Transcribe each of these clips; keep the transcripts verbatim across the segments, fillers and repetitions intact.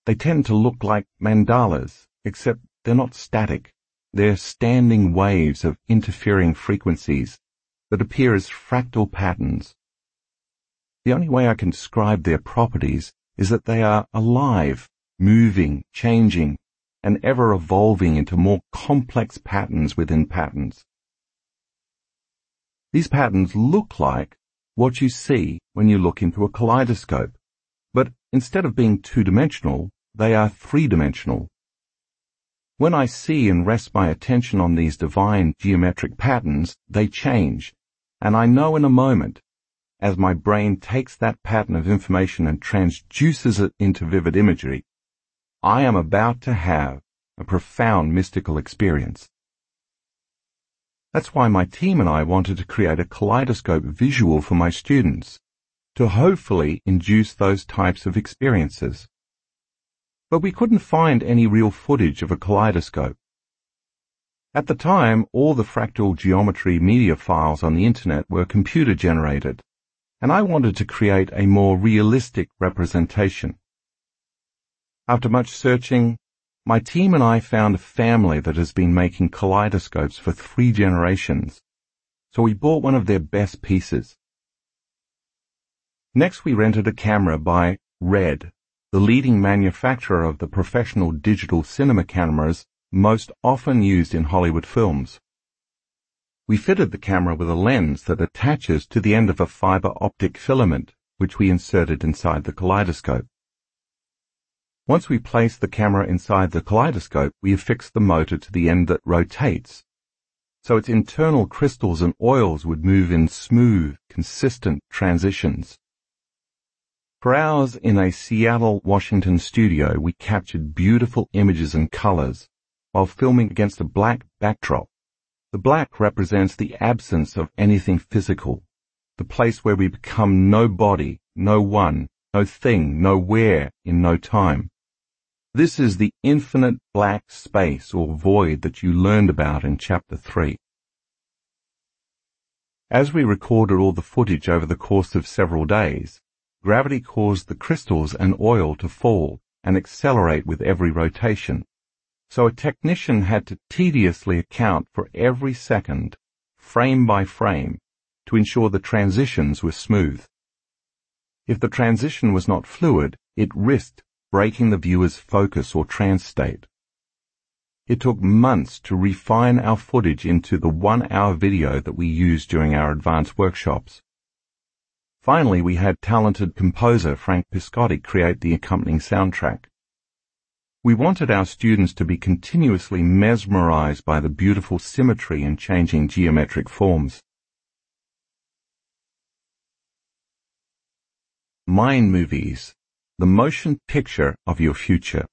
They tend to look like mandalas, except they're not static. They're standing waves of interfering frequencies that appear as fractal patterns. The only way I can describe their properties is that they are alive, moving, changing, and ever evolving into more complex patterns within patterns. These patterns look like what you see when you look into a kaleidoscope, but instead of being two-dimensional, they are three-dimensional. When I see and rest my attention on these divine geometric patterns, they change, and I know in a moment, as my brain takes that pattern of information and transduces it into vivid imagery, I am about to have a profound mystical experience. That's why my team and I wanted to create a kaleidoscope visual for my students, to hopefully induce those types of experiences. But we couldn't find any real footage of a kaleidoscope. At the time, all the fractal geometry media files on the internet were computer-generated, and I wanted to create a more realistic representation. After much searching, my team and I found a family that has been making kaleidoscopes for three generations, so we bought one of their best pieces. Next, we rented a camera by Red, the leading manufacturer of the professional digital cinema cameras most often used in Hollywood films. We fitted the camera with a lens that attaches to the end of a fiber optic filament, which we inserted inside the kaleidoscope. Once we placed the camera inside the kaleidoscope, we affixed the motor to the end that rotates, so its internal crystals and oils would move in smooth, consistent transitions. For hours in a Seattle, Washington studio, we captured beautiful images and colors while filming against a black backdrop. The black represents the absence of anything physical, the place where we become no body, no one, no thing, no where, in no time. This is the infinite black space or void that you learned about in Chapter three. As we recorded all the footage over the course of several days, gravity caused the crystals and oil to fall and accelerate with every rotation, so a technician had to tediously account for every second, frame by frame, to ensure the transitions were smooth. If the transition was not fluid, it risked breaking the viewer's focus or trance state. It took months to refine our footage into the one-hour video that we used during our advanced workshops. Finally, we had talented composer Frank Piscotti create the accompanying soundtrack. We wanted our students to be continuously mesmerized by the beautiful symmetry and changing geometric forms. Mind Movies, the motion picture of your future.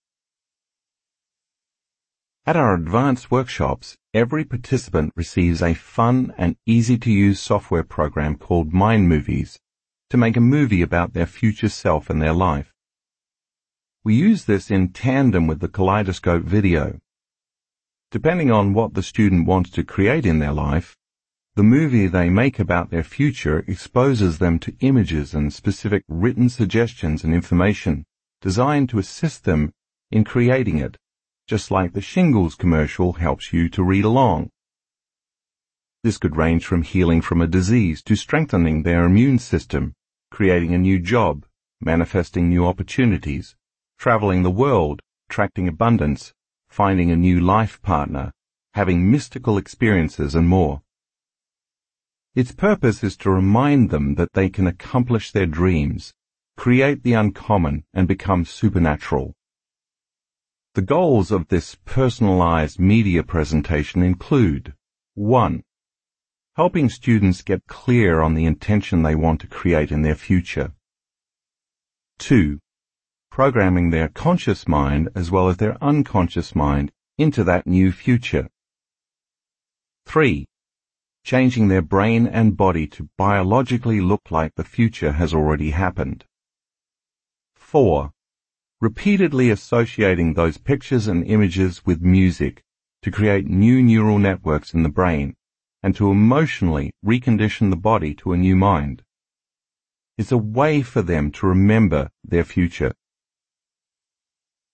At our advanced workshops, every participant receives a fun and easy-to-use software program called Mind Movies to make a movie about their future self and their life. We use this in tandem with the kaleidoscope video. Depending on what the student wants to create in their life, the movie they make about their future exposes them to images and specific written suggestions and information designed to assist them in creating it, just like the Shingles commercial helps you to read along. This could range from healing from a disease to strengthening their immune system, creating a new job, manifesting new opportunities, traveling the world, attracting abundance, finding a new life partner, having mystical experiences, and more. Its purpose is to remind them that they can accomplish their dreams, create the uncommon, and become supernatural. The goals of this personalized media presentation include: one. Helping students get clear on the intention they want to create in their future. two. Programming their conscious mind as well as their unconscious mind into that new future. three. Changing their brain and body to biologically look like the future has already happened. four. Repeatedly associating those pictures and images with music to create new neural networks in the brain and to emotionally recondition the body to a new mind. It's a way for them to remember their future.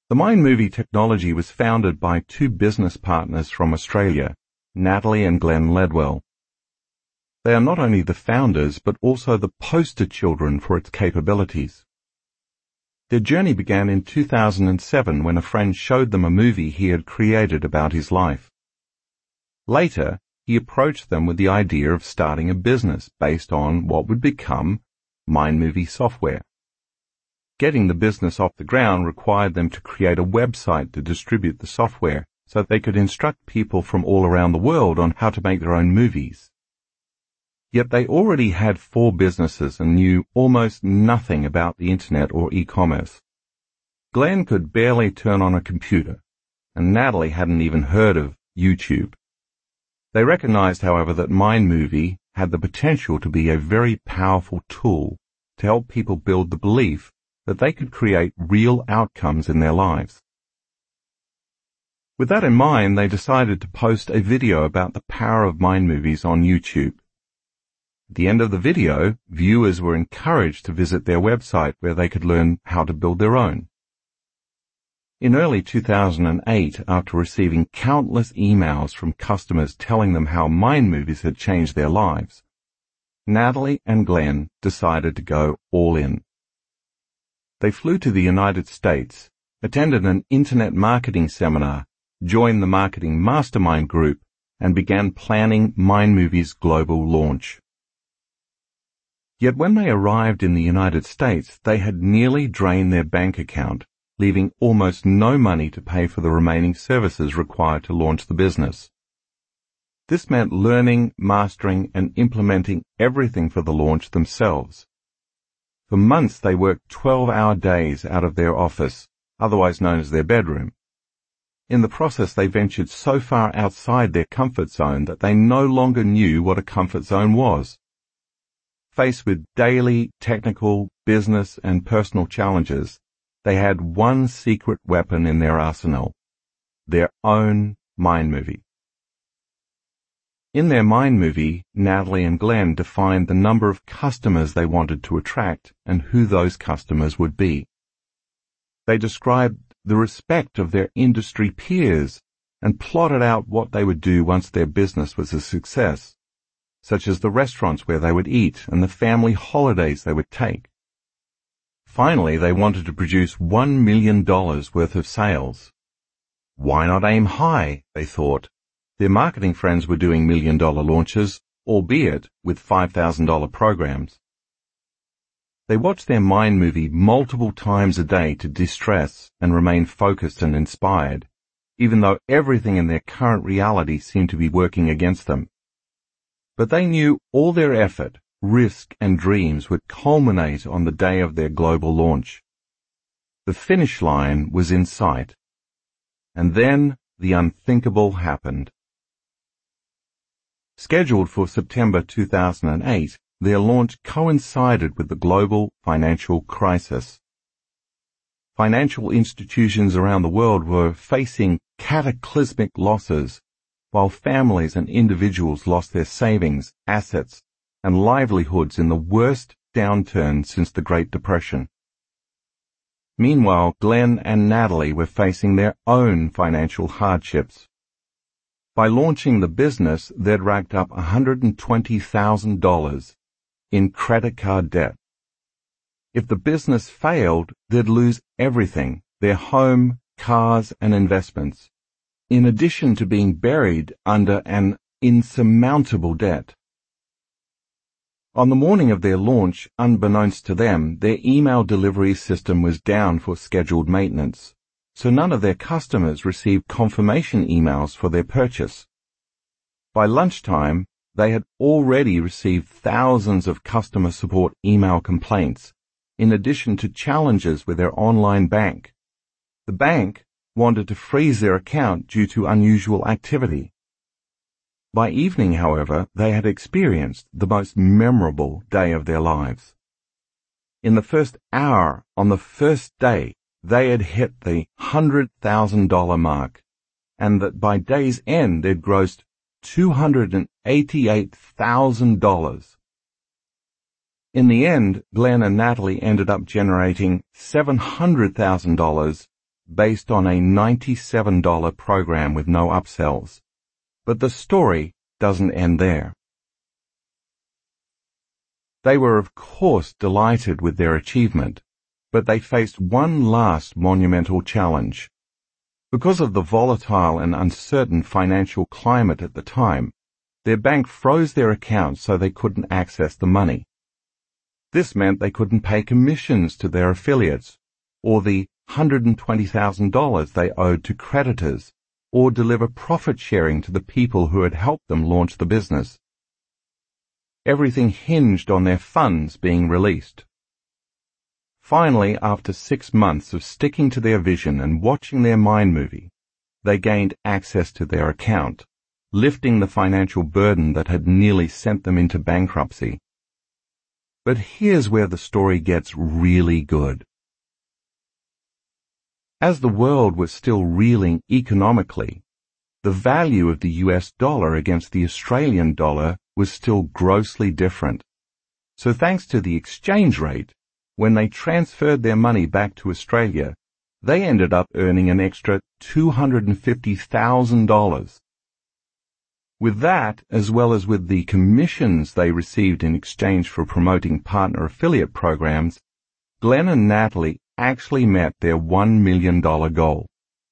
The Mind Movie technology was founded by two business partners from Australia, Natalie and Glenn Ledwell. They are not only the founders, but also the poster children for its capabilities. Their journey began in two thousand seven when a friend showed them a movie he had created about his life. Later, he approached them with the idea of starting a business based on what would become Mind Movie software. Getting the business off the ground required them to create a website to distribute the software so they could instruct people from all around the world on how to make their own movies. Yet they already had four businesses and knew almost nothing about the internet or e-commerce. Glenn could barely turn on a computer, and Natalie hadn't even heard of YouTube. They recognized, however, that Mind Movie had the potential to be a very powerful tool to help people build the belief that they could create real outcomes in their lives. With that in mind, they decided to post a video about the power of Mind Movies on YouTube. At the end of the video, viewers were encouraged to visit their website where they could learn how to build their own. In early two thousand eight, after receiving countless emails from customers telling them how Mind Movies had changed their lives, Natalie and Glenn decided to go all in. They flew to the United States, attended an internet marketing seminar, joined the marketing mastermind group, and began planning Mind Movies' global launch. Yet when they arrived in the United States, they had nearly drained their bank account, leaving almost no money to pay for the remaining services required to launch the business. This meant learning, mastering, and implementing everything for the launch themselves. For months they worked twelve-hour days out of their office, otherwise known as their bedroom. In the process, they ventured so far outside their comfort zone that they no longer knew what a comfort zone was. Faced with daily technical, business, and personal challenges, they had one secret weapon in their arsenal: their own Mind Movie. In their Mind Movie, Natalie and Glenn defined the number of customers they wanted to attract and who those customers would be. They described the respect of their industry peers and plotted out what they would do once their business was a success, such as the restaurants where they would eat and the family holidays they would take. Finally, they wanted to produce one million dollars worth of sales. Why not aim high, they thought. Their marketing friends were doing million-dollar launches, albeit with five thousand dollars programs. They watched their Mind Movie multiple times a day to de-stress and remain focused and inspired, even though everything in their current reality seemed to be working against them. But they knew all their effort, risk, and dreams would culminate on the day of their global launch. The finish line was in sight. And then the unthinkable happened. Scheduled for September two thousand eight, their launch coincided with the global financial crisis. Financial institutions around the world were facing cataclysmic losses, while families and individuals lost their savings, assets, and livelihoods in the worst downturn since the Great Depression. Meanwhile, Glenn and Natalie were facing their own financial hardships. By launching the business, they'd racked up one hundred twenty thousand dollars in credit card debt. If the business failed, they'd lose everything, their home, cars, and investments, in addition to being buried under an insurmountable debt. On the morning of their launch, unbeknownst to them, their email delivery system was down for scheduled maintenance, so none of their customers received confirmation emails for their purchase. By lunchtime, they had already received thousands of customer support email complaints, in addition to challenges with their online bank. The bank wanted to freeze their account due to unusual activity. By evening, however, they had experienced the most memorable day of their lives. In the first hour on the first day, they had hit the one hundred thousand dollars mark, and that by day's end they'd grossed two hundred eighty-eight thousand dollars. In the end, Glenn and Natalie ended up generating seven hundred thousand dollars based on a ninety-seven dollar program with no upsells. But the story doesn't end there. They were of course delighted with their achievement, but they faced one last monumental challenge. Because of the volatile and uncertain financial climate at the time, their bank froze their accounts so they couldn't access the money. This meant they couldn't pay commissions to their affiliates, or the one hundred twenty thousand dollars they owed to creditors, or deliver profit sharing to the people who had helped them launch the business. Everything hinged on their funds being released. Finally, after six months of sticking to their vision and watching their mind movie, they gained access to their account, lifting the financial burden that had nearly sent them into bankruptcy. But here's where the story gets really good. As the world was still reeling economically, the value of the U S dollar against the Australian dollar was still grossly different. So thanks to the exchange rate, when they transferred their money back to Australia, they ended up earning an extra two hundred fifty thousand dollars. With that, as well as with the commissions they received in exchange for promoting partner affiliate programs, Glenn and Natalie actually met their one million dollar goal.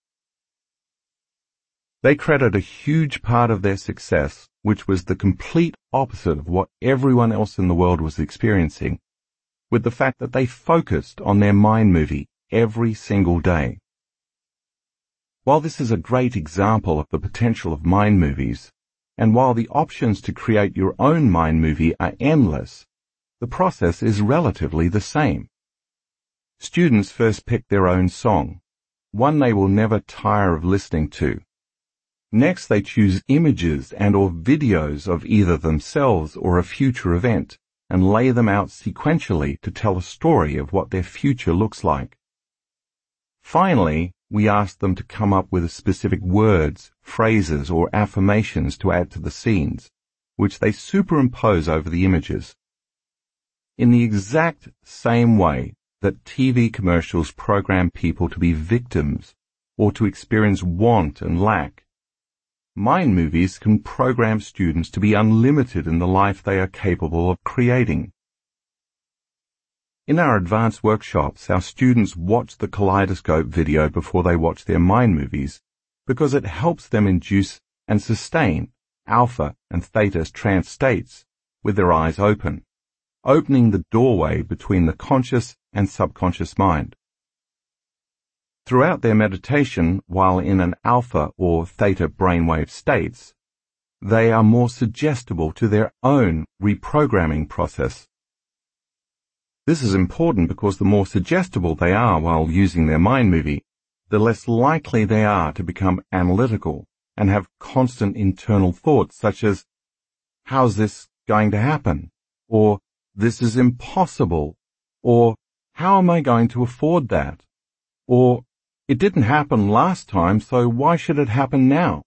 They credit a huge part of their success, which was the complete opposite of what everyone else in the world was experiencing, with the fact that they focused on their mind movie every single day. While this is a great example of the potential of mind movies, and while the options to create your own mind movie are endless, the process is relatively the same. Students first pick their own song, one they will never tire of listening to. Next, they choose images and or videos of either themselves or a future event, and lay them out sequentially to tell a story of what their future looks like. Finally, we ask them to come up with specific words, phrases, or affirmations to add to the scenes, which they superimpose over the images. In the exact same way that T V commercials program people to be victims or to experience want and lack, mind movies can program students to be unlimited in the life they are capable of creating. In our advanced workshops, our students watch the Kaleidoscope video before they watch their mind movies because it helps them induce and sustain alpha and theta trance states with their eyes open, opening the doorway between the conscious and subconscious mind. Throughout their meditation, while in an alpha or theta brainwave states, they are more suggestible to their own reprogramming process. This is important because the more suggestible they are while using their mind movie, the less likely they are to become analytical and have constant internal thoughts such as, how's this going to happen? Or, this is impossible. Or, how am I going to afford that? Or, it didn't happen last time, so why should it happen now?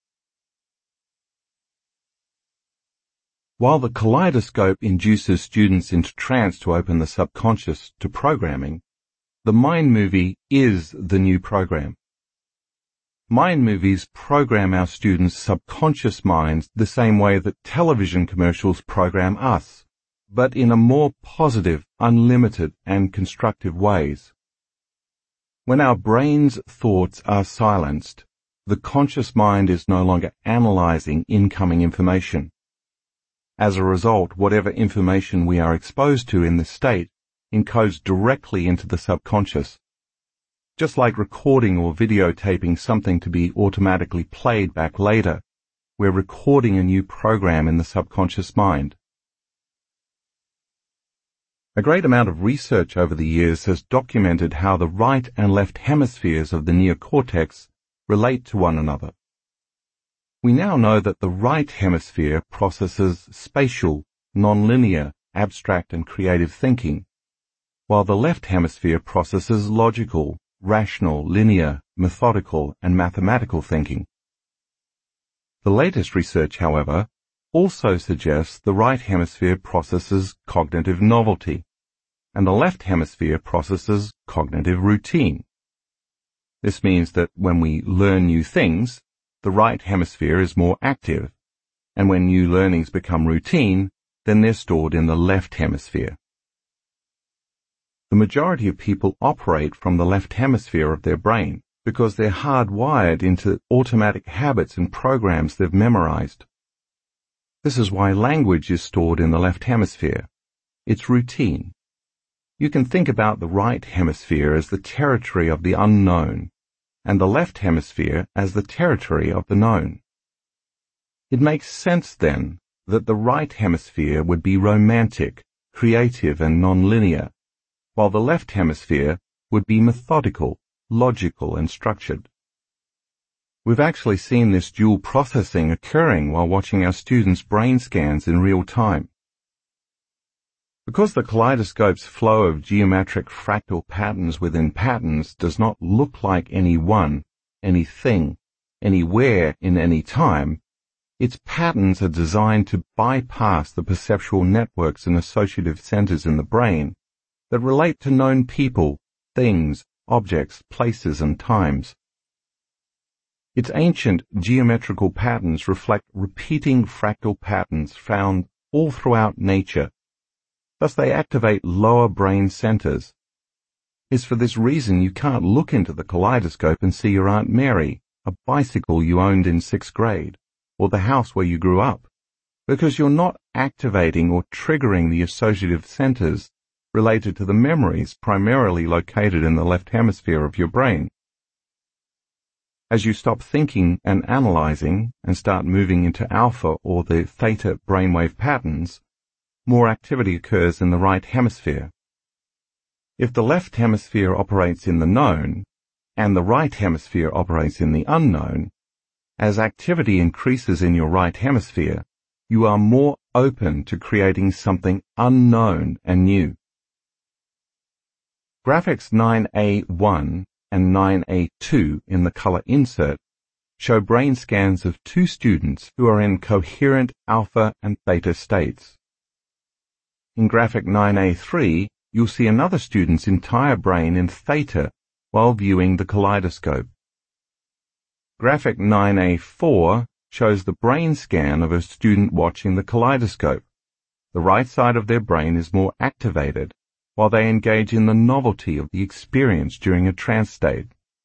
While the Kaleidoscope induces students into trance to open the subconscious to programming, the mind movie is the new program. Mind movies program our students' subconscious minds the same way that television commercials program us, but in a more positive, unlimited, and constructive ways. When our brain's thoughts are silenced, the conscious mind is no longer analyzing incoming information. As a result, whatever information we are exposed to in this state encodes directly into the subconscious. Just like recording or videotaping something to be automatically played back later, we're recording a new program in the subconscious mind. A great amount of research over the years has documented how the right and left hemispheres of the neocortex relate to one another. We now know that the right hemisphere processes spatial, nonlinear, abstract and creative thinking, while the left hemisphere processes logical, rational, linear, methodical and mathematical thinking. The latest research, however, also suggests the right hemisphere processes cognitive novelty, and the left hemisphere processes cognitive routine. This means that when we learn new things, the right hemisphere is more active, and when new learnings become routine, then they're stored in the left hemisphere. The majority of people operate from the left hemisphere of their brain because they're hardwired into automatic habits and programs they've memorized. This is why language is stored in the left hemisphere. It's routine. You can think about the right hemisphere as the territory of the unknown, and the left hemisphere as the territory of the known. It makes sense, then, that the right hemisphere would be romantic, creative, and nonlinear, while the left hemisphere would be methodical, logical, and structured. We've actually seen this dual processing occurring while watching our students' brain scans in real time. Because the kaleidoscope's flow of geometric fractal patterns within patterns does not look like any one, anything, anywhere in any time, its patterns are designed to bypass the perceptual networks and associative centers in the brain that relate to known people, things, objects, places, and times. Its ancient geometrical patterns reflect repeating fractal patterns found all throughout nature. Thus they activate lower brain centers. It's for this reason you can't look into the kaleidoscope and see your Aunt Mary, a bicycle you owned in sixth grade, or the house where you grew up, because you're not activating or triggering the associative centers related to the memories primarily located in the left hemisphere of your brain. As you stop thinking and analyzing and start moving into alpha or the theta brainwave patterns, more activity occurs in the right hemisphere. If the left hemisphere operates in the known, and the right hemisphere operates in the unknown, as activity increases in your right hemisphere, you are more open to creating something unknown and new. Graphics nine A one and nine A two in the color insert show brain scans of two students who are in coherent alpha and theta states. In graphic nine A three, you'll see another student's entire brain in theta while viewing the kaleidoscope. Graphic nine A four shows the brain scan of a student watching the kaleidoscope. The right side of their brain is more activated, while they engage in the novelty of the experience during a trance state.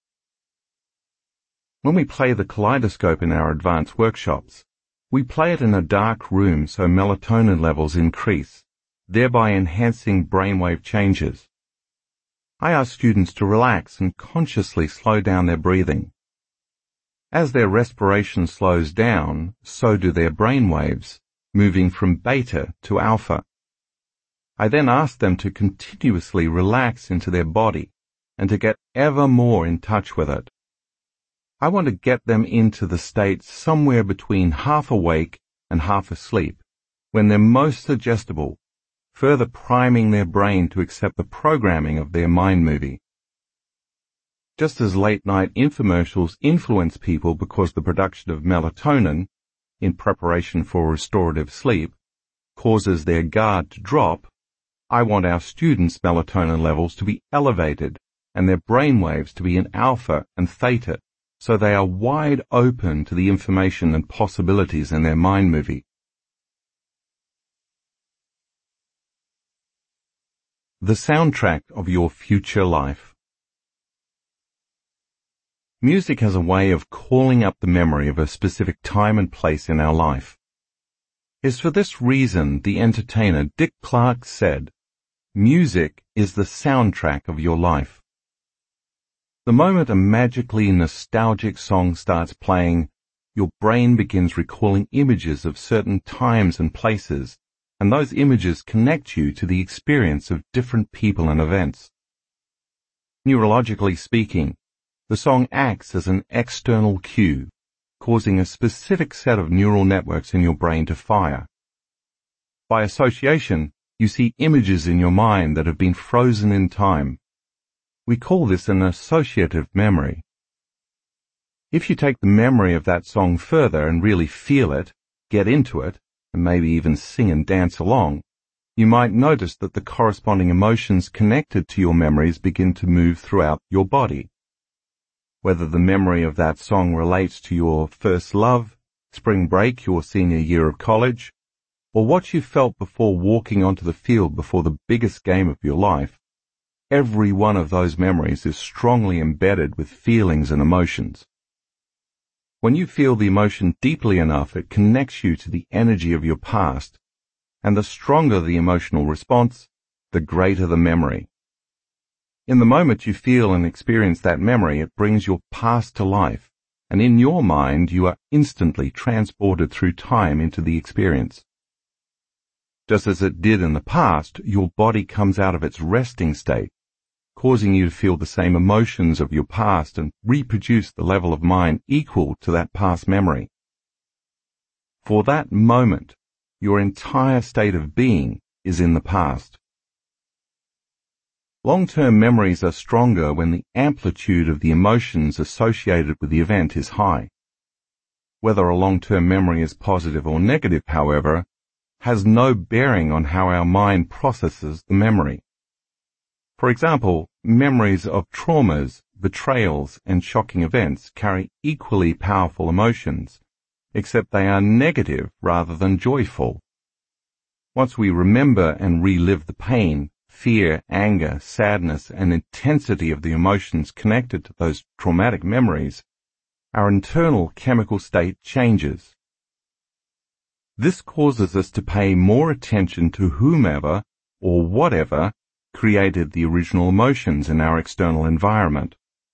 When we play the kaleidoscope in our advanced workshops, we play it in a dark room so melatonin levels increase, thereby enhancing brainwave changes. I ask students to relax and consciously slow down their breathing. As their respiration slows down, so do their brainwaves, moving from beta to alpha. I then ask them to continuously relax into their body and to get ever more in touch with it. I want to get them into the state somewhere between half awake and half asleep, when they're most suggestible, further priming their brain to accept the programming of their mind movie. Just as late-night infomercials influence people because the production of melatonin, in preparation for restorative sleep, causes their guard to drop, I want our students' melatonin levels to be elevated and their brainwaves to be in alpha and theta, so they are wide open to the information and possibilities in their mind movie. The soundtrack of your future life. Music has a way of calling up the memory of a specific time and place in our life. It's for this reason the entertainer Dick Clark said, "Music is the soundtrack of your life." The moment a magically nostalgic song starts playing, your brain begins recalling images of certain times and places, and those images connect you to the experience of different people and events. Neurologically speaking, the song acts as an external cue, causing a specific set of neural networks in your brain to fire. By association, you see images in your mind that have been frozen in time. We call this an associative memory. If you take the memory of that song further and really feel it, get into it, and maybe even sing and dance along, you might notice that the corresponding emotions connected to your memories begin to move throughout your body. whether the memory of that song relates to your first love, spring break, your senior year of college, or what you felt before walking onto the field before the biggest game of your life. Every one of those memories is strongly embedded with feelings and emotions. When you feel the emotion deeply enough, it connects you to the energy of your past, and the stronger the emotional response, the greater the memory. In the moment you feel and experience that memory, it brings your past to life, and in your mind you are instantly transported through time into the experience. Just as it did in the past, your body comes out of its resting state, causing you to feel the same emotions of your past and reproduce the level of mind equal to that past memory. For that moment, your entire state of being is in the past. Long-term memories are stronger when the amplitude of the emotions associated with the event is high. Whether a long-term memory is positive or negative, however, has no bearing on how our mind processes the memory. For example, memories of traumas, betrayals, and shocking events carry equally powerful emotions, except they are negative rather than joyful. Once we remember and relive the pain, fear, anger, sadness, and intensity of the emotions connected to those traumatic memories, our internal chemical state changes. This causes us to pay more attention to whomever or whatever created the original emotions in our external environment.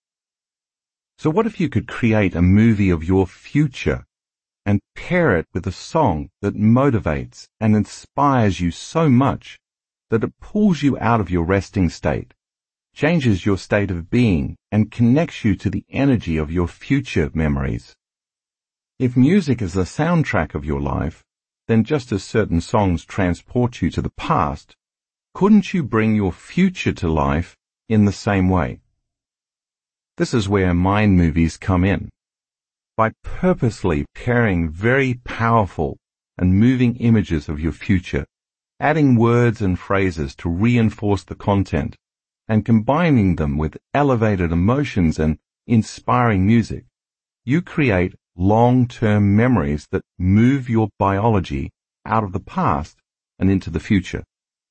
So what if you could create a movie of your future and pair it with a song that motivates and inspires you so much that it pulls you out of your resting state, changes your state of being, and connects you to the energy of your future memories? If music is the soundtrack of your life, then just as certain songs transport you to the past, couldn't you bring your future to life in the same way? This is where mind movies come in. By purposely pairing very powerful and moving images of your future, adding words and phrases to reinforce the content, and combining them with elevated emotions and inspiring music, you create long-term memories that move your biology out of the past and into the future.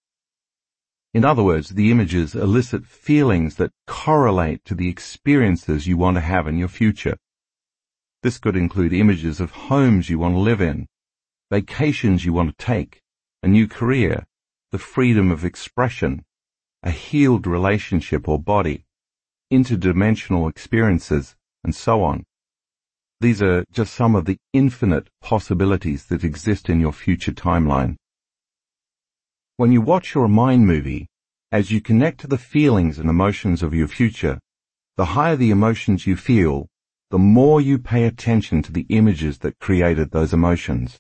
In other words, the images elicit feelings that correlate to the experiences you want to have in your future. This could include images of homes you want to live in, vacations you want to take, a new career, the freedom of expression, a healed relationship or body, interdimensional experiences, and so on. These are just some of the infinite possibilities that exist in your future timeline. When you watch your mind movie, as you connect to the feelings and emotions of your future, the higher the emotions you feel, the more you pay attention to the images that created those emotions.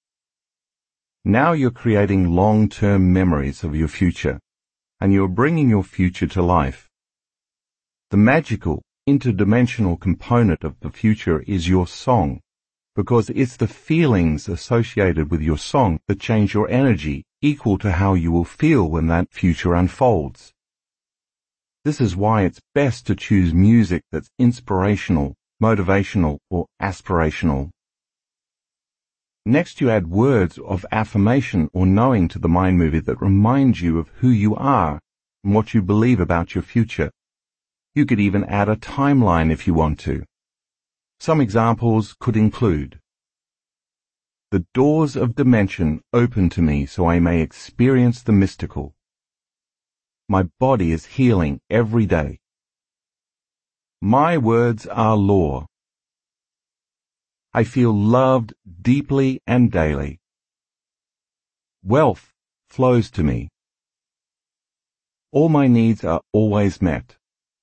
Now you're creating long-term memories of your future, and you're bringing your future to life. The magical, interdimensional component of the future is your song, because it's the feelings associated with your song that change your energy equal to how you will feel when that future unfolds. This is why it's best to choose music that's inspirational, motivational, or aspirational. Next, you add words of affirmation or knowing to the mind movie that remind you of who you are and what you believe about your future. You could even add a timeline if you want to. Some examples could include: the doors of dimension open to me so I may experience the mystical. My body is healing every day. My words are law. I feel loved deeply and daily. Wealth flows to me. All my needs are always met.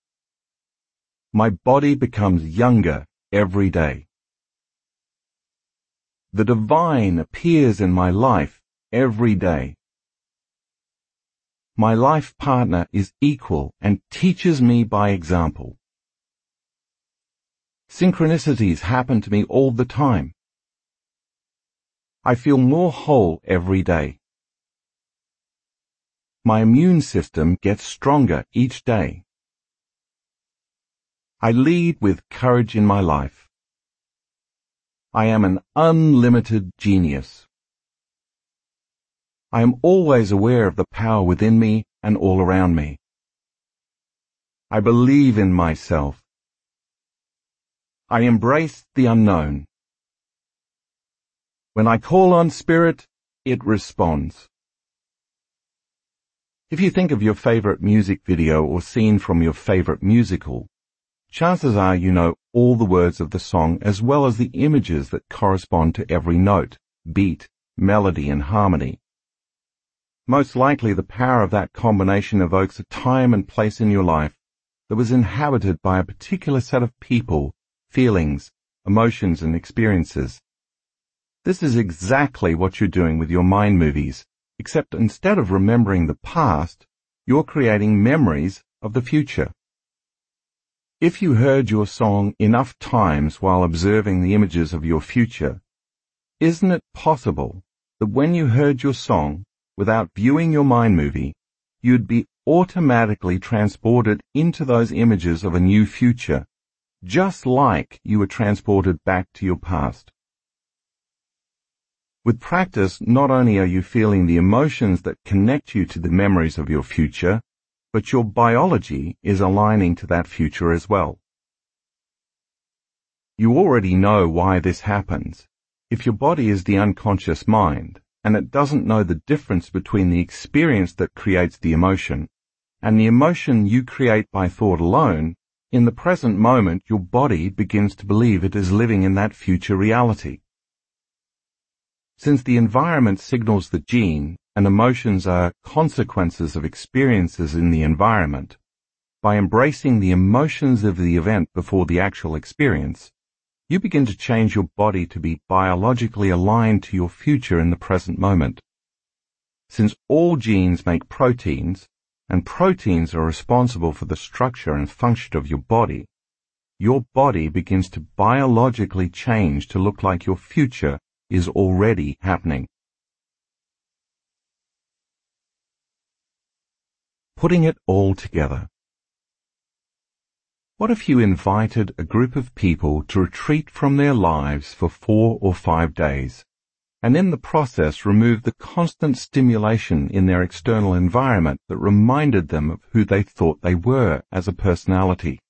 My body becomes younger every day. The divine appears in my life every day. My life partner is equal and teaches me by example. Synchronicities happen to me all the time. I feel more whole every day. My immune system gets stronger each day. I lead with courage in my life. I am an unlimited genius. I am always aware of the power within me and all around me. I believe in myself. I embrace the unknown. When I call on Spirit, it responds. If you think of your favorite music video or scene from your favorite musical, chances are you know all the words of the song as well as the images that correspond to every note, beat, melody, and harmony. Most likely the power of that combination evokes a time and place in your life that was inhabited by a particular set of people, feelings, emotions, and experiences. This is exactly what you're doing with your mind movies, except instead of remembering the past, you're creating memories of the future. If you heard your song enough times while observing the images of your future, isn't it possible that when you heard your song, without viewing your mind movie, you'd be automatically transported into those images of a new future, just like you were transported back to your past? With practice, not only are you feeling the emotions that connect you to the memories of your future, but your biology is aligning to that future as well. You already know why this happens. If your body is the unconscious mind, and it doesn't know the difference between the experience that creates the emotion and the emotion you create by thought alone, in the present moment your body begins to believe it is living in that future reality. Since the environment signals the gene and emotions are consequences of experiences in the environment, by embracing the emotions of the event before the actual experience, you begin to change your body to be biologically aligned to your future in the present moment. Since all genes make proteins, and proteins are responsible for the structure and function of your body, your body begins to biologically change to look like your future is already happening. Putting it all together. What if you invited a group of people to retreat from their lives for four or five days, and in the process removed the constant stimulation in their external environment that reminded them of who they thought they were as a personality?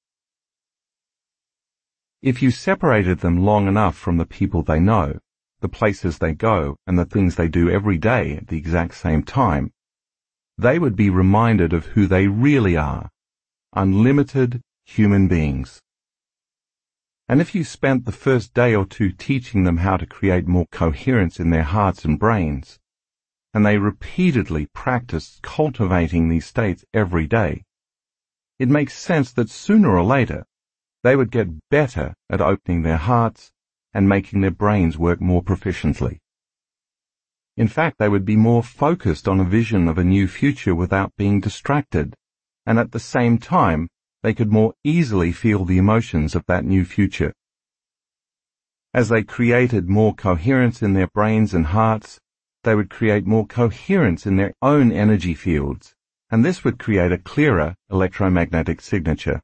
If you separated them long enough from the people they know, the places they go, and the things they do every day at the exact same time, they would be reminded of who they really are, unlimited human beings. And if you spent the first day or two teaching them how to create more coherence in their hearts and brains, and they repeatedly practiced cultivating these states every day, it makes sense that sooner or later they would get better at opening their hearts and making their brains work more proficiently. In fact, they would be more focused on a vision of a new future without being distracted, and at the same time, they could more easily feel the emotions of that new future. As they created more coherence in their brains and hearts, they would create more coherence in their own energy fields, and this would create a clearer electromagnetic signature.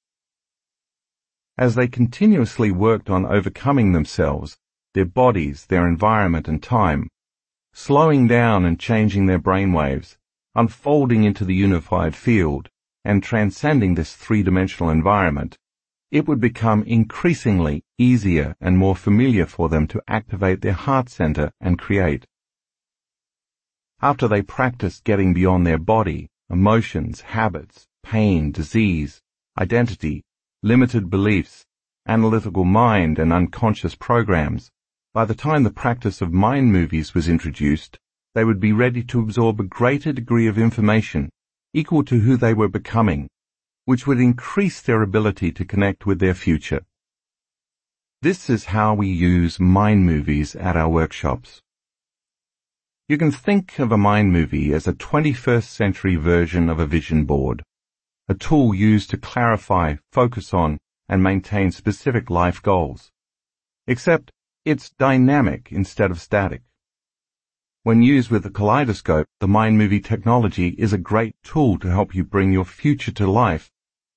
As they continuously worked on overcoming themselves, their bodies, their environment and time, slowing down and changing their brainwaves, unfolding into the unified field, and transcending this three-dimensional environment, it would become increasingly easier and more familiar for them to activate their heart center and create. After they practiced getting beyond their body, emotions, habits, pain, disease, identity, limited beliefs, analytical mind, and unconscious programs, by the time the practice of mind movies was introduced, they would be ready to absorb a greater degree of information equal to who they were becoming, which would increase their ability to connect with their future. This is how we use mind movies at our workshops. You can think of a mind movie as a twenty-first century version of a vision board, a tool used to clarify, focus on, and maintain specific life goals. Except it's dynamic instead of static. When used with the kaleidoscope, the mind movie technology is a great tool to help you bring your future to life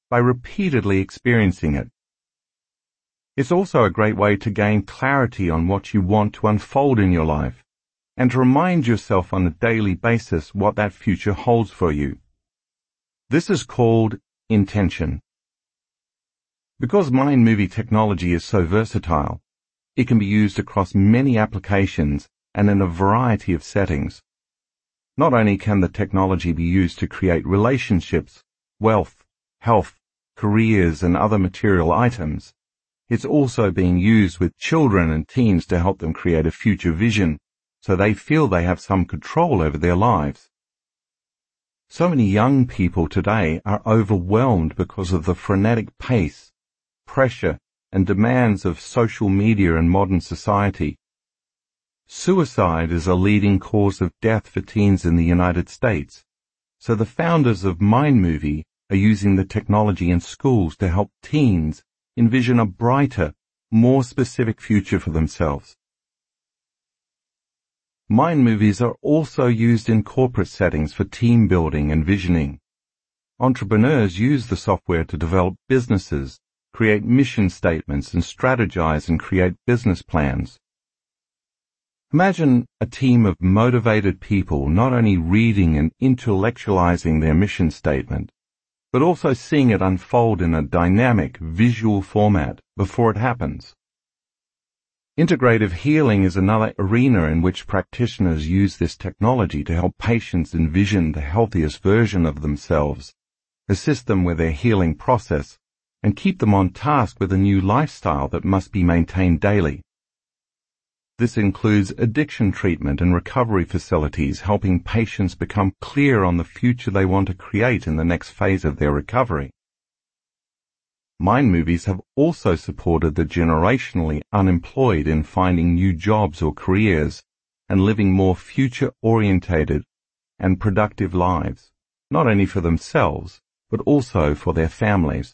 by repeatedly experiencing it. It's also a great way to gain clarity on what you want to unfold in your life, and to remind yourself on a daily basis what that future holds for you. This is called intention. Because Mind Movie technology is so versatile, it can be used across many applications and in a variety of settings. Not only can the technology be used to create relationships, wealth, health, careers, and other material items, it's also being used with children and teens to help them create a future vision so they feel they have some control over their lives. So many young people today are overwhelmed because of the frenetic pace, pressure, and demands of social media and modern society. Suicide is a leading cause of death for teens in the United States, so the founders of Mind Movie are using the technology in schools to help teens envision a brighter, more specific future for themselves. Mind movies are also used in corporate settings for team building and visioning. Entrepreneurs use the software to develop businesses, create mission statements, and strategize and create business plans. Imagine a team of motivated people not only reading and intellectualizing their mission statement, but also seeing it unfold in a dynamic, visual format before it happens. Integrative healing is another arena in which practitioners use this technology to help patients envision the healthiest version of themselves, assist them with their healing process, and keep them on task with a new lifestyle that must be maintained daily. This includes addiction treatment and recovery facilities, helping patients become clear on the future they want to create in the next phase of their recovery. Mind movies have also supported the generationally unemployed in finding new jobs or careers and living more future-orientated and productive lives, not only for themselves, but also for their families.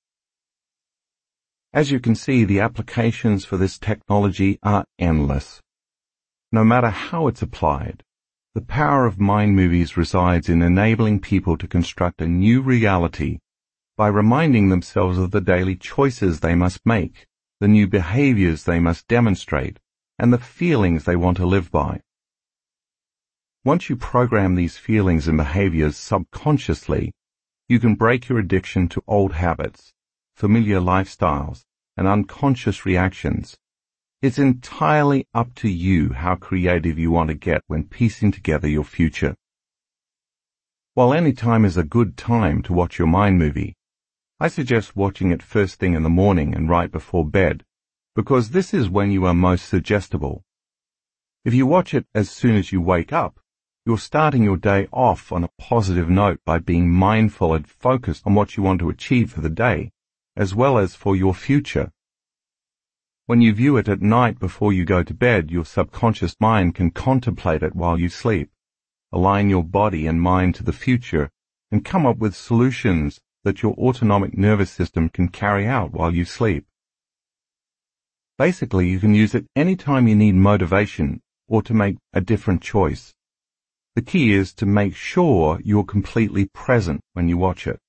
As you can see, the applications for this technology are endless. No matter how it's applied, the power of Mind Movies resides in enabling people to construct a new reality by reminding themselves of the daily choices they must make, the new behaviors they must demonstrate, and the feelings they want to live by. Once you program these feelings and behaviors subconsciously, you can break your addiction to old habits, familiar lifestyles, and unconscious reactions. It's entirely up to you how creative you want to get when piecing together your future. While any time is a good time to watch your Mind Movie, I suggest watching it first thing in the morning and right before bed, because this is when you are most suggestible. If you watch it as soon as you wake up, you're starting your day off on a positive note by being mindful and focused on what you want to achieve for the day, as well as for your future. When you view it at night before you go to bed, your subconscious mind can contemplate it while you sleep, align your body and mind to the future, and come up with solutions that your autonomic nervous system can carry out while you sleep. Basically, you can use it anytime you need motivation or to make a different choice. The key is to make sure you're completely present when you watch it.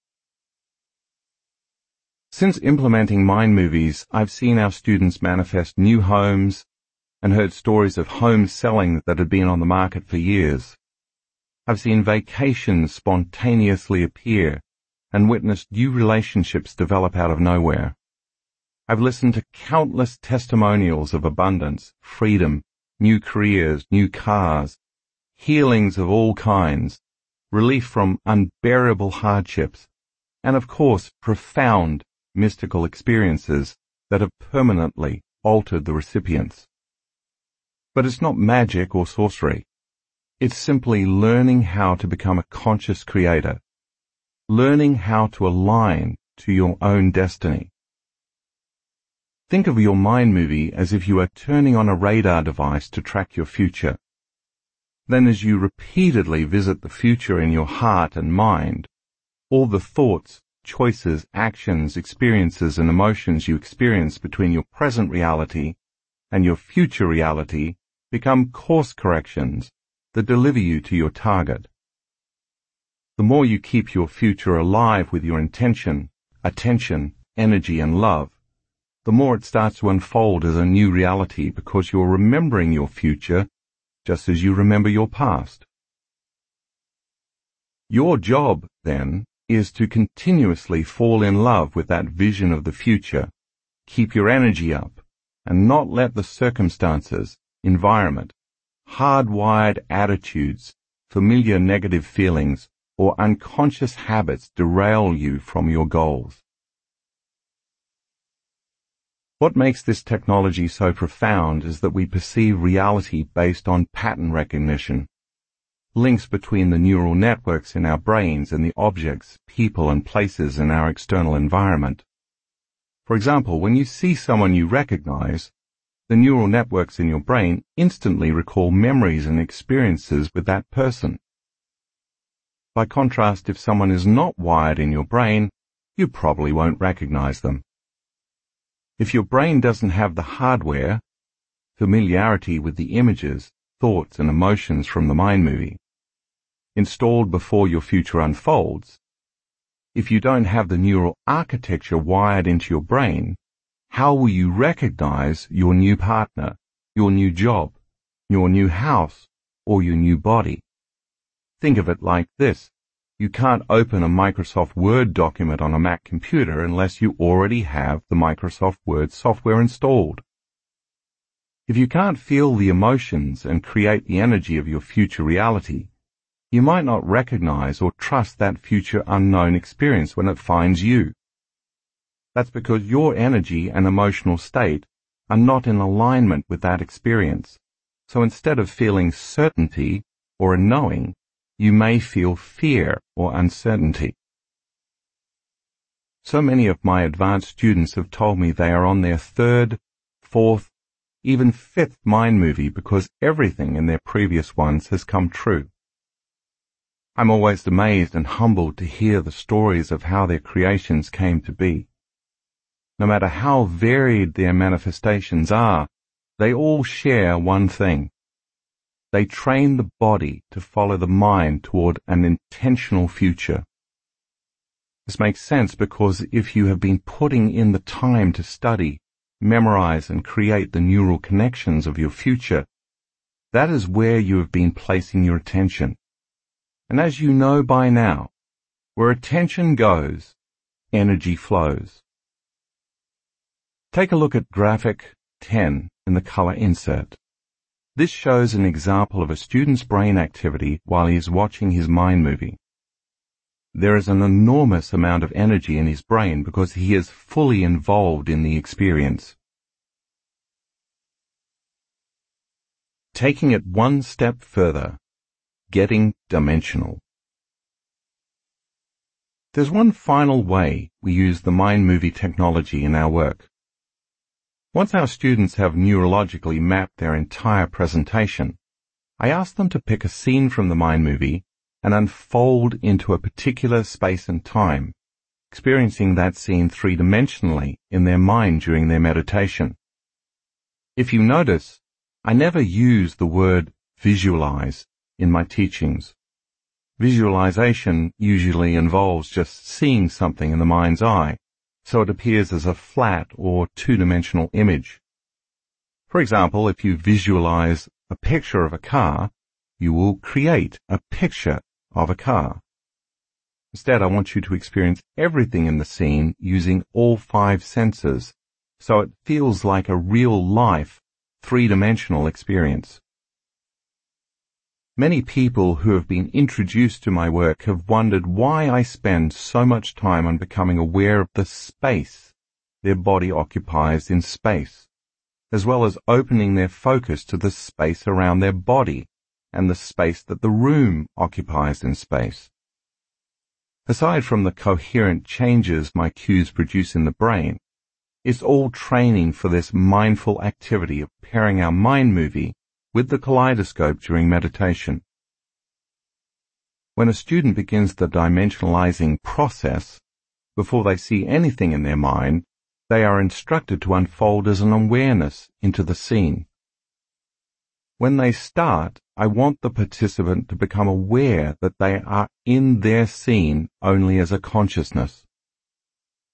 Since implementing Mind Movies, I've seen our students manifest new homes and heard stories of homes selling that had been on the market for years. I've seen vacations spontaneously appear and witnessed new relationships develop out of nowhere. I've listened to countless testimonials of abundance, freedom, new careers, new cars, healings of all kinds, relief from unbearable hardships, and of course, profound mystical experiences that have permanently altered the recipients. But it's not magic or sorcery. It's simply learning how to become a conscious creator, learning how to align to your own destiny. Think of your Mind Movie as if you are turning on a radar device to track your future. Then as you repeatedly visit the future in your heart and mind, all the thoughts, choices, actions, experiences, and emotions you experience between your present reality and your future reality become course corrections that deliver you to your target. The more you keep your future alive with your intention, attention, energy, and love, the more it starts to unfold as a new reality because you're remembering your future just as you remember your past. Your job, then, is to continuously fall in love with that vision of the future, keep your energy up, and not let the circumstances, environment, hardwired attitudes, familiar negative feelings, or unconscious habits derail you from your goals. What makes this technology so profound is that we perceive reality based on pattern recognition, links between the neural networks in our brains and the objects, people, and places in our external environment. For example, when you see someone you recognize, the neural networks in your brain instantly recall memories and experiences with that person. By contrast, if someone is not wired in your brain, you probably won't recognize them. If your brain doesn't have the hardware, familiarity with the images, thoughts, and emotions from the mind movie, installed before your future unfolds, if you don't have the neural architecture wired into your brain, how will you recognize your new partner, your new job, your new house, or your new body? Think of it like this. You can't open a Microsoft Word document on a Mac computer unless you already have the Microsoft Word software installed. If you can't feel the emotions and create the energy of your future reality, you might not recognize or trust that future unknown experience when it finds you. That's because your energy and emotional state are not in alignment with that experience. So instead of feeling certainty or a knowing, you may feel fear or uncertainty. So many of my advanced students have told me they are on their third, fourth, even fifth mind movie because everything in their previous ones has come true. I'm always amazed and humbled to hear the stories of how their creations came to be. No matter how varied their manifestations are, they all share one thing. They train the body to follow the mind toward an intentional future. This makes sense because if you have been putting in the time to study, memorize, and create the neural connections of your future, that is where you have been placing your attention. And as you know by now, where attention goes, energy flows. Take a look at graphic ten in the color insert. This shows an example of a student's brain activity while he is watching his mind movie. There is an enormous amount of energy in his brain because he is fully involved in the experience. Taking it one step further, getting dimensional. There's one final way we use the mind movie technology in our work. Once our students have neurologically mapped their entire presentation, I ask them to pick a scene from the mind movie and unfold into a particular space and time, experiencing that scene three-dimensionally in their mind during their meditation. If you notice, I never use the word visualize in my teachings. Visualization usually involves just seeing something in the mind's eye, so it appears as a flat or two-dimensional image. For example, if you visualize a picture of a car, you will create a picture of a car. Instead, I want you to experience everything in the scene using all five senses, so it feels like a real-life, three-dimensional experience. Many people who have been introduced to my work have wondered why I spend so much time on becoming aware of the space their body occupies in space, as well as opening their focus to the space around their body and the space that the room occupies in space. Aside from the coherent changes my cues produce in the brain, it's all training for this mindful activity of pairing our mind movie with the kaleidoscope during meditation. When a student begins the dimensionalizing process, before they see anything in their mind, they are instructed to unfold as an awareness into the scene. When they start, I want the participant to become aware that they are in their scene only as a consciousness.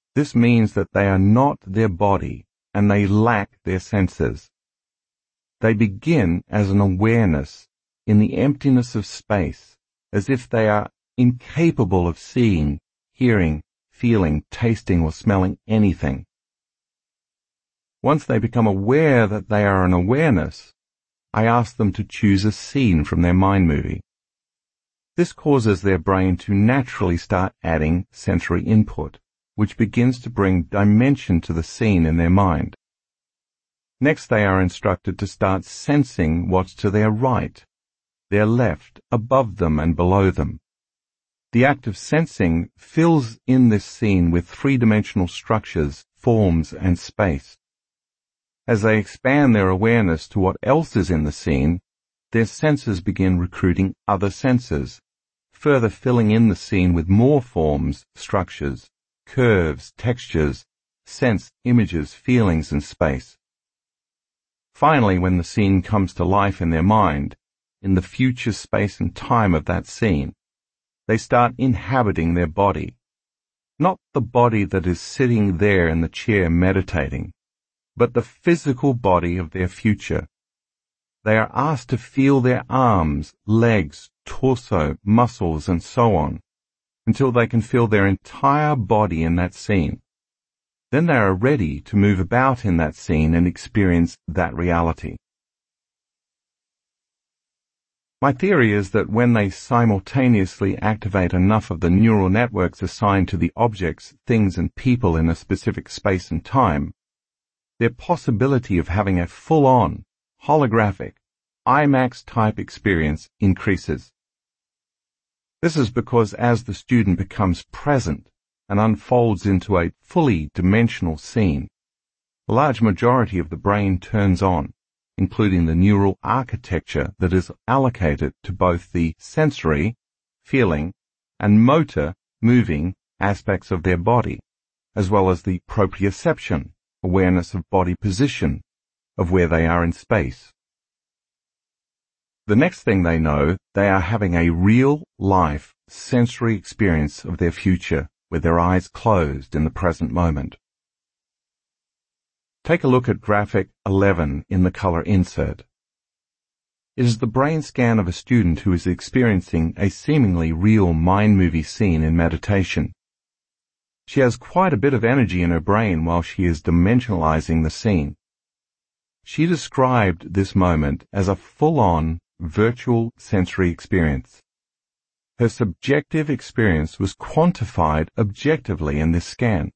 This means that they are not their body and they lack their senses. They begin as an awareness in the emptiness of space, as if they are incapable of seeing, hearing, feeling, tasting, or smelling anything. Once they become aware that they are an awareness, I ask them to choose a scene from their mind movie. This causes their brain to naturally start adding sensory input, which begins to bring dimension to the scene in their mind. Next, they are instructed to start sensing what's to their right, their left, above them and below them. The act of sensing fills in this scene with three-dimensional structures, forms, and space. As they expand their awareness to what else is in the scene, their senses begin recruiting other senses, further filling in the scene with more forms, structures, curves, textures, sense, images, feelings, and space. Finally, when the scene comes to life in their mind, in the future space and time of that scene, they start inhabiting their body. Not the body that is sitting there in the chair meditating, but the physical body of their future. They are asked to feel their arms, legs, torso, muscles, and so on, until they can feel their entire body in that scene. Then they are ready to move about in that scene and experience that reality. My theory is that when they simultaneously activate enough of the neural networks assigned to the objects, things, and people in a specific space and time, their possibility of having a full-on, holographic, IMAX-type experience increases. This is because as the student becomes present and unfolds into a fully dimensional scene, a large majority of the brain turns on, including the neural architecture that is allocated to both the sensory, feeling, and motor, moving aspects of their body, as well as the proprioception, awareness of body position, of where they are in space. The next thing they know, they are having a real-life sensory experience of their future with their eyes closed in the present moment. Take a look at graphic eleven in the color insert. It is the brain scan of a student who is experiencing a seemingly real mind movie scene in meditation. She has quite a bit of energy in her brain while she is dimensionalizing the scene. She described this moment as a full-on virtual sensory experience. Her subjective experience was quantified objectively in this scan.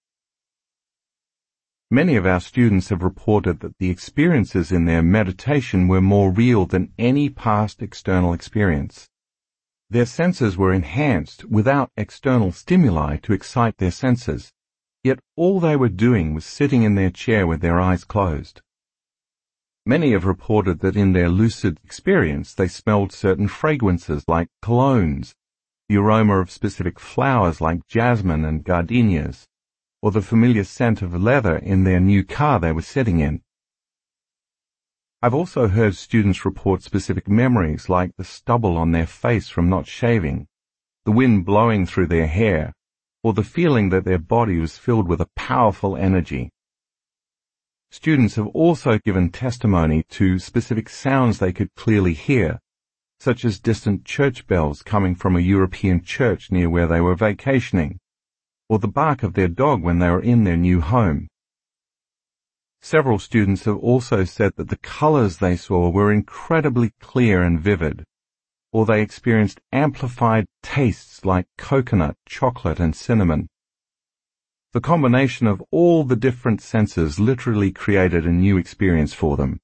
Many of our students have reported that the experiences in their meditation were more real than any past external experience. Their senses were enhanced without external stimuli to excite their senses, yet all they were doing was sitting in their chair with their eyes closed. Many have reported that in their lucid experience they smelled certain fragrances like colognes, the aroma of specific flowers like jasmine and gardenias, or the familiar scent of leather in their new car they were sitting in. I've also heard students report specific memories like the stubble on their face from not shaving, the wind blowing through their hair, or the feeling that their body was filled with a powerful energy. Students have also given testimony to specific sounds they could clearly hear, such as distant church bells coming from a European church near where they were vacationing, or the bark of their dog when they were in their new home. Several students have also said that the colors they saw were incredibly clear and vivid, or they experienced amplified tastes like coconut, chocolate, and cinnamon. The combination of all the different senses literally created a new experience for them.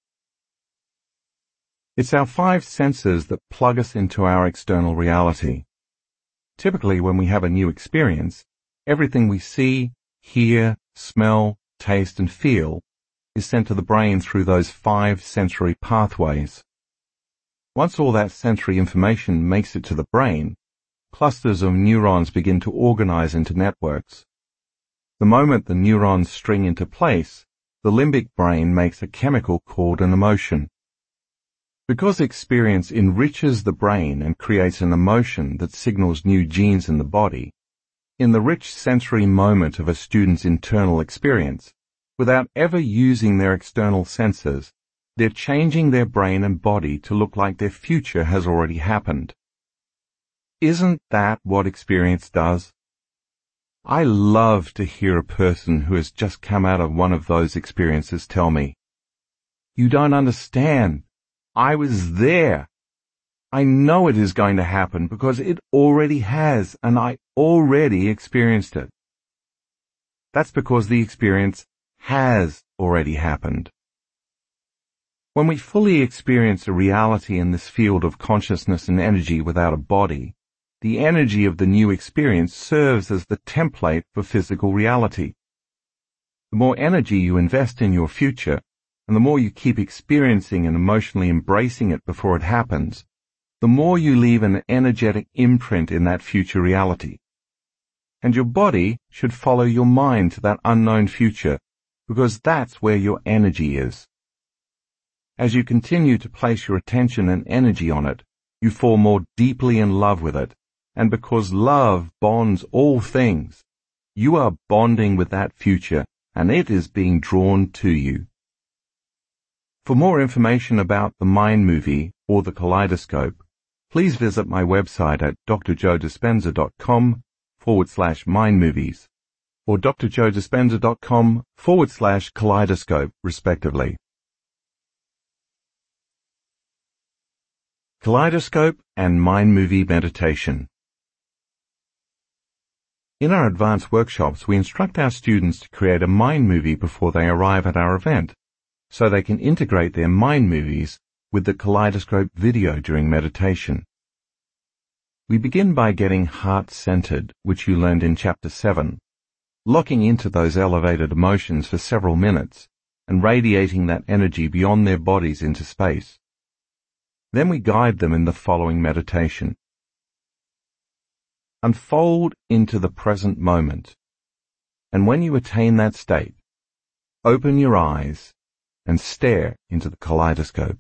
It's our five senses that plug us into our external reality. Typically, when we have a new experience, everything we see, hear, smell, taste, and feel is sent to the brain through those five sensory pathways. Once all that sensory information makes it to the brain, clusters of neurons begin to organize into networks. The moment the neurons string into place, the limbic brain makes a chemical called an emotion. Because experience enriches the brain and creates an emotion that signals new genes in the body, in the rich sensory moment of a student's internal experience, without ever using their external senses, they're changing their brain and body to look like their future has already happened. Isn't that what experience does? I love to hear a person who has just come out of one of those experiences tell me, "You don't understand. I was there. I know it is going to happen because it already has, and I already experienced it." That's because the experience has already happened. When we fully experience a reality in this field of consciousness and energy without a body, the energy of the new experience serves as the template for physical reality. The more energy you invest in your future, and the more you keep experiencing and emotionally embracing it before it happens, the more you leave an energetic imprint in that future reality. And your body should follow your mind to that unknown future, because that's where your energy is. As you continue to place your attention and energy on it, you fall more deeply in love with it, and because love bonds all things, you are bonding with that future, and it is being drawn to you. For more information about the Mind Movie or the Kaleidoscope, please visit my website at drjoedispenza.com forward slash mind movies or drjoedispenza.com forward slash kaleidoscope, respectively. Kaleidoscope and Mind Movie Meditation. In our advanced workshops, we instruct our students to create a mind movie before they arrive at our event, so they can integrate their mind movies with the Kaleidoscope video during meditation. We begin by getting heart-centered, which you learned in Chapter seven, locking into those elevated emotions for several minutes and radiating that energy beyond their bodies into space. Then we guide them in the following meditation. Unfold into the present moment, and when you attain that state, open your eyes and stare into the kaleidoscope.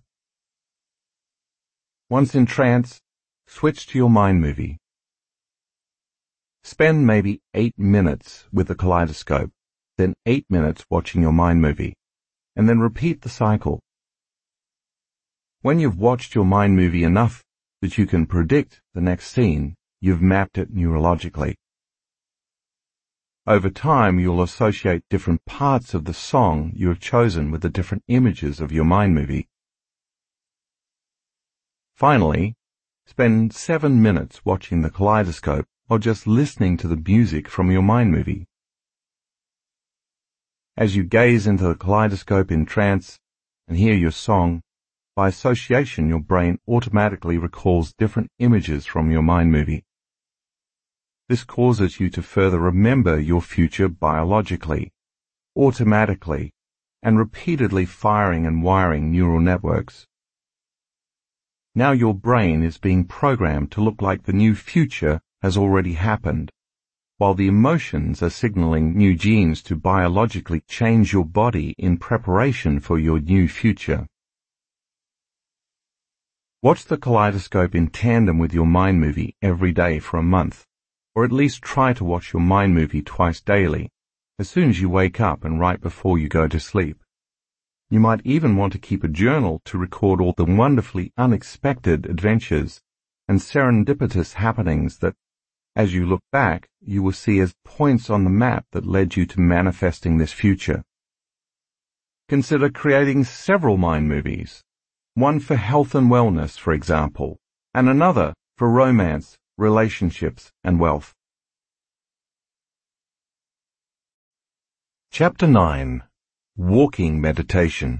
Once in trance, switch to your mind movie. Spend maybe eight minutes with the kaleidoscope, then eight minutes watching your mind movie, and then repeat the cycle. When you've watched your mind movie enough that you can predict the next scene, you've mapped it neurologically. Over time, you'll associate different parts of the song you have chosen with the different images of your mind movie. Finally, spend seven minutes watching the kaleidoscope or just listening to the music from your mind movie. As you gaze into the kaleidoscope in trance and hear your song, by association your brain automatically recalls different images from your mind movie. This causes you to further remember your future biologically, automatically, and repeatedly firing and wiring neural networks. Now your brain is being programmed to look like the new future has already happened, while the emotions are signaling new genes to biologically change your body in preparation for your new future. Watch the kaleidoscope in tandem with your mind movie every day for a month, or at least try to watch your mind movie twice daily, as soon as you wake up and right before you go to sleep. You might even want to keep a journal to record all the wonderfully unexpected adventures and serendipitous happenings that, as you look back, you will see as points on the map that led you to manifesting this future. Consider creating several mind movies. One for health and wellness, for example, and another for romance, relationships, and wealth. Chapter nine. Walking Meditation.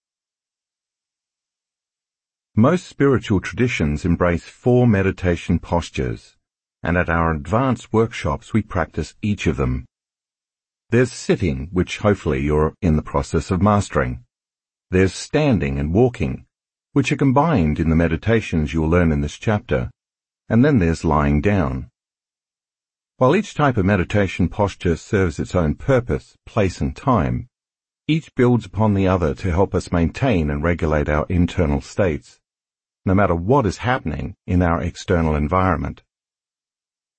Most spiritual traditions embrace four meditation postures, and at our advanced workshops we practice each of them. There's sitting, which hopefully you're in the process of mastering. There's standing and walking, which are combined in the meditations you'll learn in this chapter, and then there's lying down. While each type of meditation posture serves its own purpose, place and time, each builds upon the other to help us maintain and regulate our internal states, no matter what is happening in our external environment.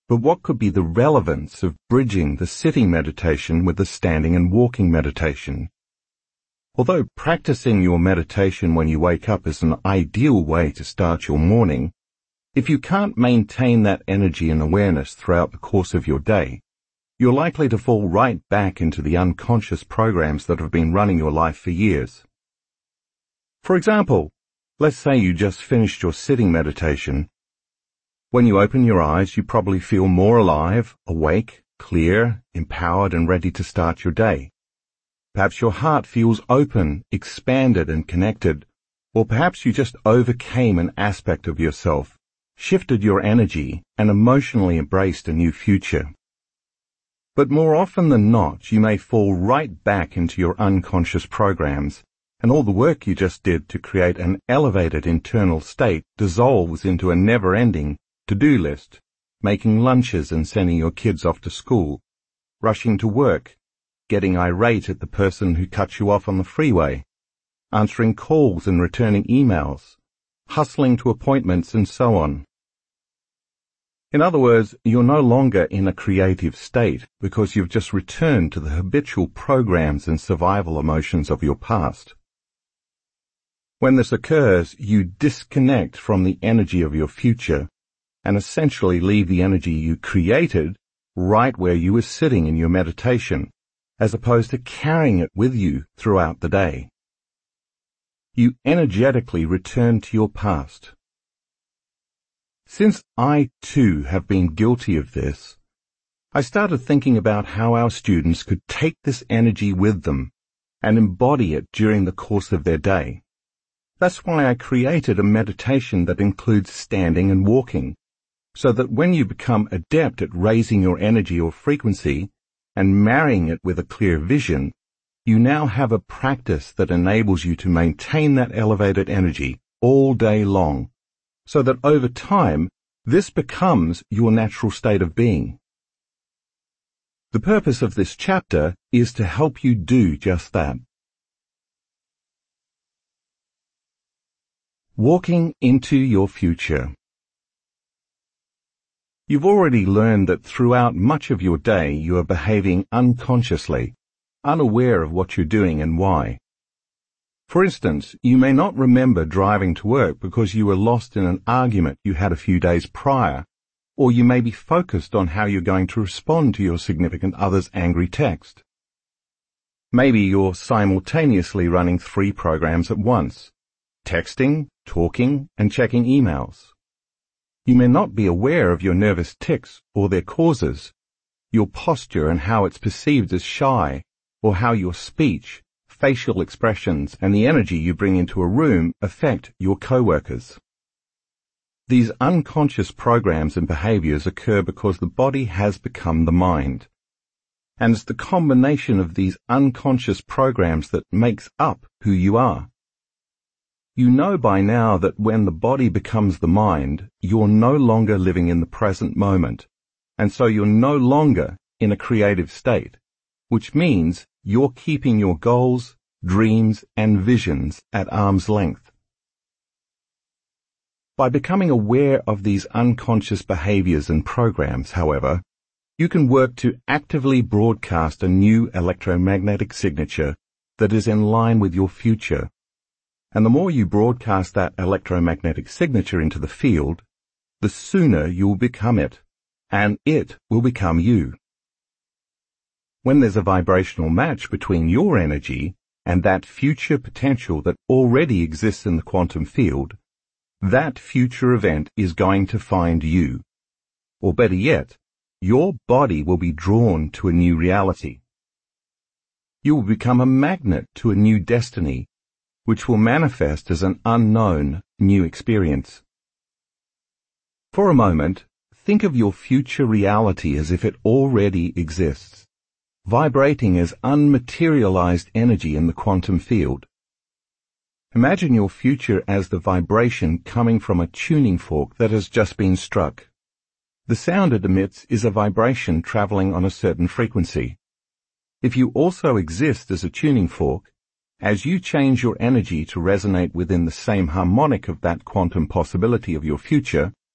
But what could be the relevance of bridging the sitting meditation with the standing and walking meditation? Although practicing your meditation when you wake up is an ideal way to start your morning, if you can't maintain that energy and awareness throughout the course of your day, you're likely to fall right back into the unconscious programs that have been running your life for years. For example, let's say you just finished your sitting meditation. When you open your eyes, you probably feel more alive, awake, clear, empowered, and ready to start your day. Perhaps your heart feels open, expanded, and connected, or perhaps you just overcame an aspect of yourself, shifted your energy, and emotionally embraced a new future. But more often than not, you may fall right back into your unconscious programs, and all the work you just did to create an elevated internal state dissolves into a never-ending to-do list, making lunches and sending your kids off to school, rushing to work, getting irate at the person who cut you off on the freeway, answering calls and returning emails, hustling to appointments, and so on. In other words, you're no longer in a creative state because you've just returned to the habitual programs and survival emotions of your past. When this occurs, you disconnect from the energy of your future and essentially leave the energy you created right where you were sitting in your meditation, as opposed to carrying it with you throughout the day. You energetically return to your past. Since I, too, have been guilty of this, I started thinking about how our students could take this energy with them and embody it during the course of their day. That's why I created a meditation that includes standing and walking, so that when you become adept at raising your energy or frequency and marrying it with a clear vision, you now have a practice that enables you to maintain that elevated energy all day long, so that over time, this becomes your natural state of being. The purpose of this chapter is to help you do just that. Walking into your future. You've already learned that throughout much of your day you are behaving unconsciously, unaware of what you're doing and why. For instance, you may not remember driving to work because you were lost in an argument you had a few days prior, or you may be focused on how you're going to respond to your significant other's angry text. Maybe you're simultaneously running three programs at once, texting, talking, and checking emails. You may not be aware of your nervous tics or their causes, your posture and how it's perceived as shy, or how your speech, facial expressions, and the energy you bring into a room affect your coworkers. These unconscious programs and behaviors occur because the body has become the mind. And it's the combination of these unconscious programs that makes up who you are. You know by now that when the body becomes the mind, you're no longer living in the present moment, and so you're no longer in a creative state, which means you're keeping your goals, dreams, and visions at arm's length. By becoming aware of these unconscious behaviors and programs, however, you can work to actively broadcast a new electromagnetic signature that is in line with your future. And the more you broadcast that electromagnetic signature into the field, the sooner you'll become it, and it will become you. When there's a vibrational match between your energy and that future potential that already exists in the quantum field, that future event is going to find you. Or better yet, your body will be drawn to a new reality. You will become a magnet to a new destiny, which will manifest as an unknown new experience. For a moment, think of your future reality as if it already exists, vibrating as unmaterialized energy in the quantum field. Imagine your future as the vibration coming from a tuning fork that has just been struck. The sound it emits is a vibration traveling on a certain frequency. If you also exist as a tuning fork, as you change your energy to resonate within the same harmonic of that quantum possibility of your future,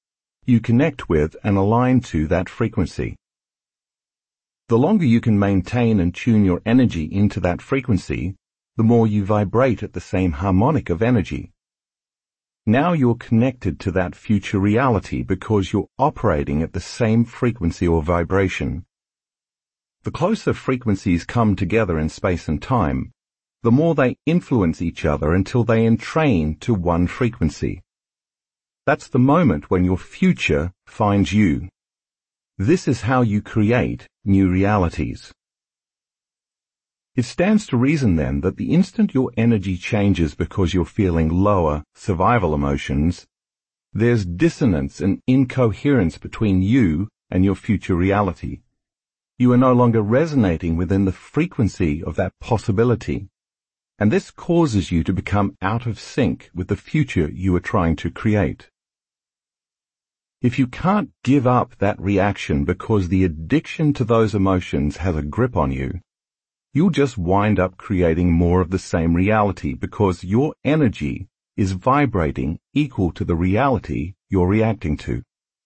you connect with and align to that frequency. The longer you can maintain and tune your energy into that frequency, the more you vibrate at the same harmonic of energy. Now you're connected to that future reality because you're operating at the same frequency or vibration. The closer frequencies come together in space and time, the more they influence each other until they entrain to one frequency. That's the moment when your future finds you. This is how you create new realities. It stands to reason then that the instant your energy changes because you're feeling lower survival emotions, there's dissonance and incoherence between you and your future reality. You are no longer resonating within the frequency of that possibility, and this causes you to become out of sync with the future you are trying to create. If you can't give up that reaction because the addiction to those emotions has a grip on you, you'll just wind up creating more of the same reality because your energy is vibrating equal to the reality you're reacting to.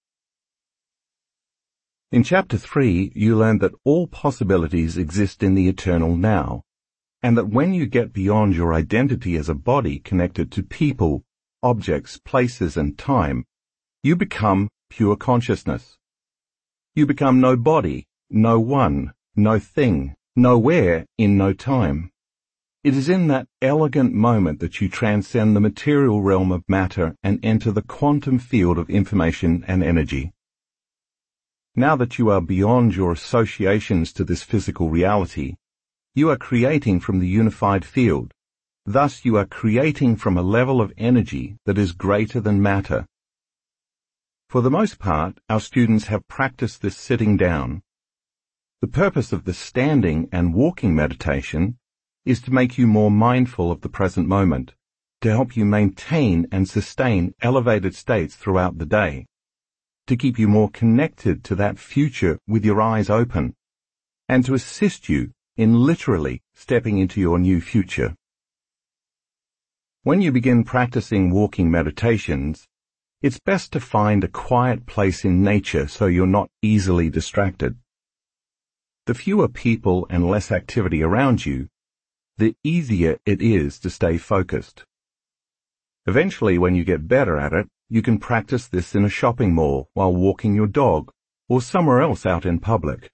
In Chapter three, you learned that all possibilities exist in the eternal now, and that when you get beyond your identity as a body connected to people, objects, places, and time, you become pure consciousness. You become no body, no one, no thing, nowhere in no time. It is in that elegant moment that you transcend the material realm of matter and enter the quantum field of information and energy. Now that you are beyond your associations to this physical reality, you are creating from the unified field. Thus you are creating from a level of energy that is greater than matter. For the most part, our students have practiced this sitting down. The purpose of the standing and walking meditation is to make you more mindful of the present moment, to help you maintain and sustain elevated states throughout the day, to keep you more connected to that future with your eyes open, and to assist you in literally stepping into your new future. When you begin practicing walking meditations, it's best to find a quiet place in nature so you're not easily distracted. The fewer people and less activity around you, the easier it is to stay focused. Eventually, when you get better at it, you can practice this in a shopping mall while walking your dog or somewhere else out in public.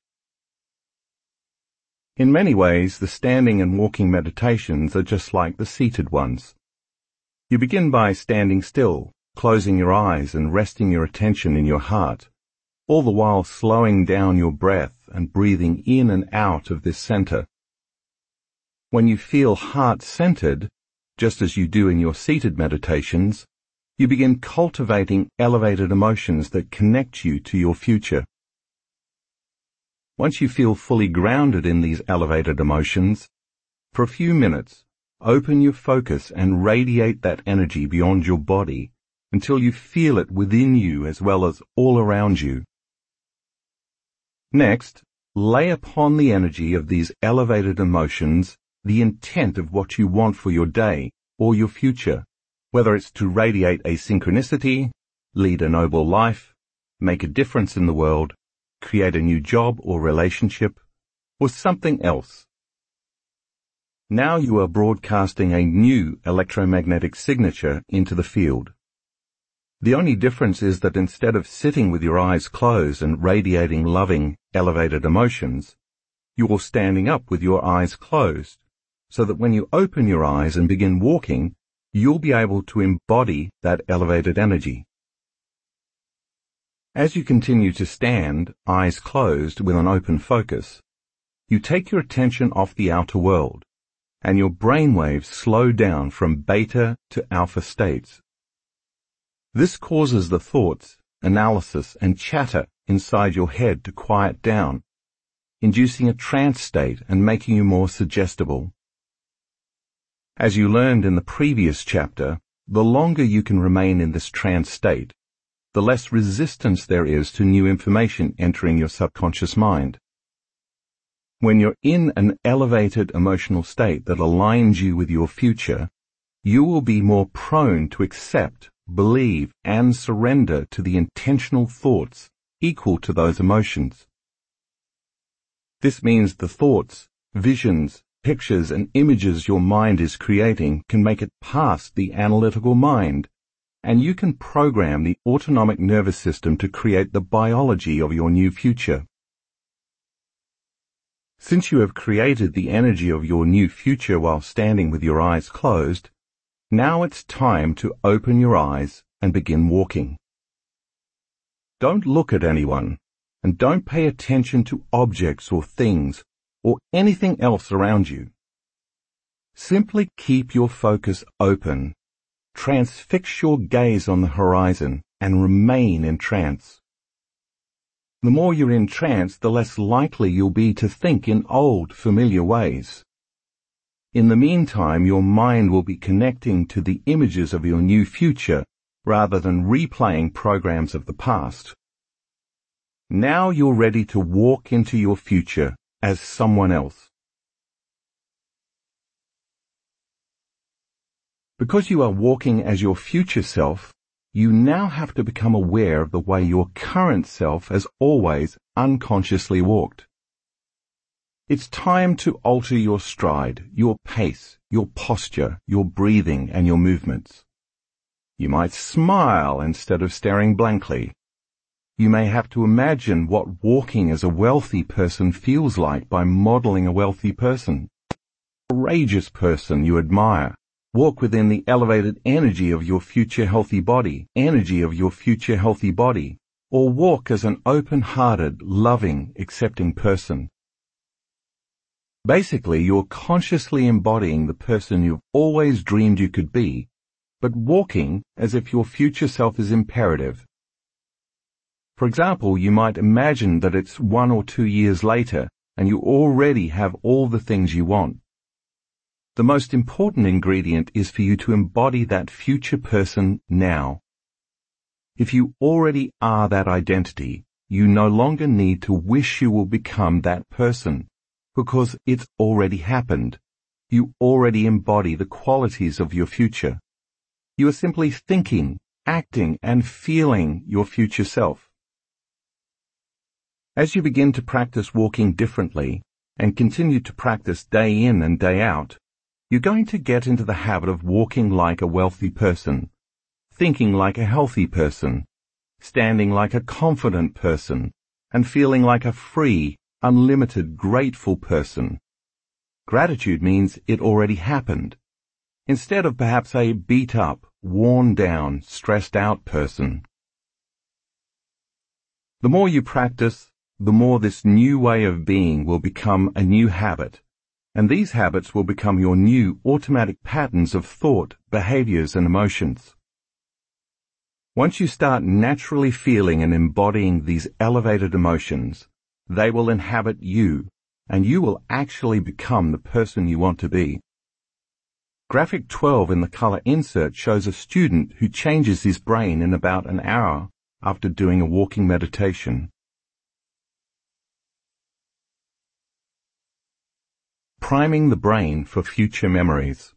In many ways, the standing and walking meditations are just like the seated ones. You begin by standing still, closing your eyes and resting your attention in your heart, all the while slowing down your breath and breathing in and out of this center. When you feel heart-centered, just as you do in your seated meditations, you begin cultivating elevated emotions that connect you to your future. Once you feel fully grounded in these elevated emotions, for a few minutes, open your focus and radiate that energy beyond your body until you feel it within you as well as all around you. Next, lay upon the energy of these elevated emotions the intent of what you want for your day or your future, whether it's to radiate a synchronicity, lead a noble life, make a difference in the world, create a new job or relationship, or something else. Now you are broadcasting a new electromagnetic signature into the field. The only difference is that instead of sitting with your eyes closed and radiating loving, elevated emotions, you're standing up with your eyes closed, so that when you open your eyes and begin walking, you'll be able to embody that elevated energy. As you continue to stand, eyes closed with an open focus, you take your attention off the outer world, and your brainwaves slow down from beta to alpha states. This causes the thoughts, analysis, and chatter inside your head to quiet down, inducing a trance state and making you more suggestible. As you learned in the previous chapter, the longer you can remain in this trance state, the less resistance there is to new information entering your subconscious mind. When you're in an elevated emotional state that aligns you with your future, you will be more prone to accept believe, and surrender to the intentional thoughts equal to those emotions. This means the thoughts, visions, pictures, and images your mind is creating can make it past the analytical mind, and you can program the autonomic nervous system to create the biology of your new future. Since you have created the energy of your new future while standing with your eyes closed, now it's time to open your eyes and begin walking. Don't look at anyone, and don't pay attention to objects or things or anything else around you. Simply keep your focus open, transfix your gaze on the horizon, and remain in trance. The more you're in trance, the less likely you'll be to think in old, familiar ways. In the meantime, your mind will be connecting to the images of your new future rather than replaying programs of the past. Now you're ready to walk into your future as someone else. Because you are walking as your future self, you now have to become aware of the way your current self has always unconsciously walked. It's time to alter your stride, your pace, your posture, your breathing, and your movements. You might smile instead of staring blankly. You may have to imagine what walking as a wealthy person feels like by modeling a wealthy person. A courageous person you admire. Walk within the elevated energy of your future healthy body, energy of your future healthy body, or walk as an open-hearted, loving, accepting person. Basically, you're consciously embodying the person you've always dreamed you could be, but walking as if your future self is imperative. For example, you might imagine that it's one or two years later and you already have all the things you want. The most important ingredient is for you to embody that future person now. If you already are that identity, you no longer need to wish you will become that person, because it's already happened. You already embody the qualities of your future. You are simply thinking, acting, and feeling your future self. As you begin to practice walking differently, and continue to practice day in and day out, you're going to get into the habit of walking like a wealthy person, thinking like a healthy person, standing like a confident person, and feeling like a free, unlimited, grateful person. Gratitude means it already happened, instead of perhaps a beat-up, worn-down, stressed-out person. The more you practice, the more this new way of being will become a new habit, and these habits will become your new automatic patterns of thought, behaviors, and emotions. Once you start naturally feeling and embodying these elevated emotions, they will inhabit you, and you will actually become the person you want to be. Graphic twelve in the color insert shows a student who changes his brain in about an hour after doing a walking meditation. Priming the brain for future memories.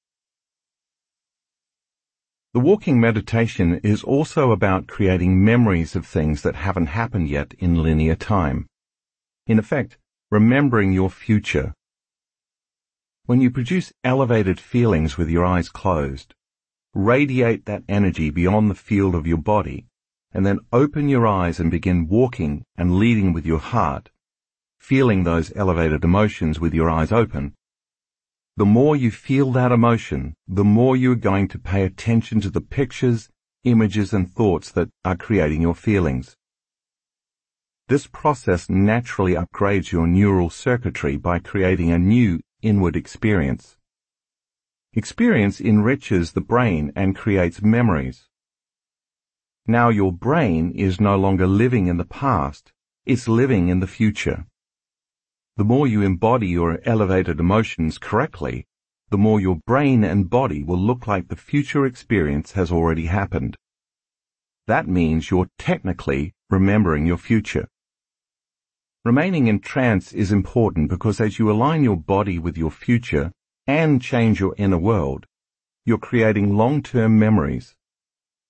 The walking meditation is also about creating memories of things that haven't happened yet in linear time. In effect, remembering your future. When you produce elevated feelings with your eyes closed, radiate that energy beyond the field of your body, and then open your eyes and begin walking and leading with your heart, feeling those elevated emotions with your eyes open. The more you feel that emotion, the more you are going to pay attention to the pictures, images, and thoughts that are creating your feelings. This process naturally upgrades your neural circuitry by creating a new inward experience. Experience enriches the brain and creates memories. Now your brain is no longer living in the past, it's living in the future. The more you embody your elevated emotions correctly, the more your brain and body will look like the future experience has already happened. That means you're technically remembering your future. Remaining in trance is important because as you align your body with your future and change your inner world, you're creating long-term memories.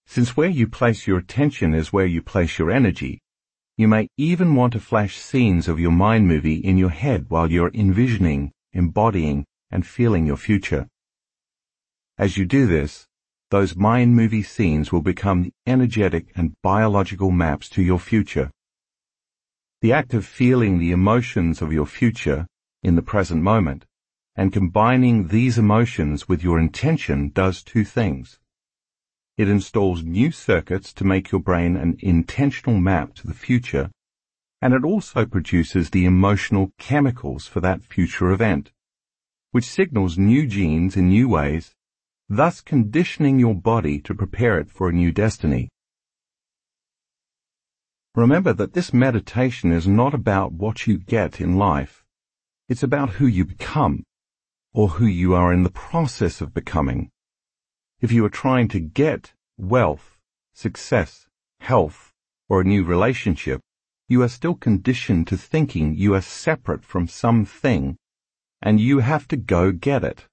Since where you place your attention is where you place your energy, you may even want to flash scenes of your mind movie in your head while you're envisioning, embodying, and feeling your future. As you do this, those mind movie scenes will become the energetic and biological maps to your future. The act of feeling the emotions of your future in the present moment and combining these emotions with your intention does two things. It installs new circuits to make your brain an intentional map to the future, and it also produces the emotional chemicals for that future event, which signals new genes in new ways, thus conditioning your body to prepare it for a new destiny. Remember that this meditation is not about what you get in life. It's about who you become, or who you are in the process of becoming. If you are trying to get wealth, success, health, or a new relationship, you are still conditioned to thinking you are separate from something, and you have to go get it.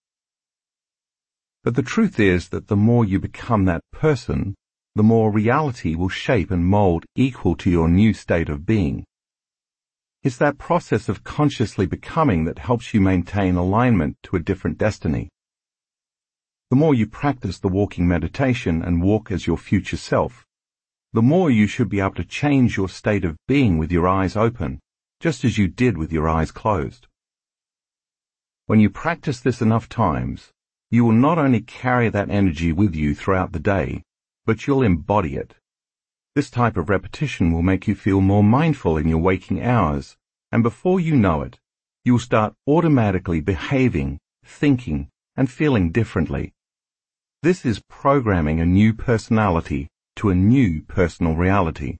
But the truth is that the more you become that person, the more reality will shape and mold equal to your new state of being. It's that process of consciously becoming that helps you maintain alignment to a different destiny. The more you practice the walking meditation and walk as your future self, the more you should be able to change your state of being with your eyes open, just as you did with your eyes closed. When you practice this enough times, you will not only carry that energy with you throughout the day, but you'll embody it. This type of repetition will make you feel more mindful in your waking hours, and before you know it, you'll start automatically behaving, thinking, and feeling differently. This is programming a new personality to a new personal reality.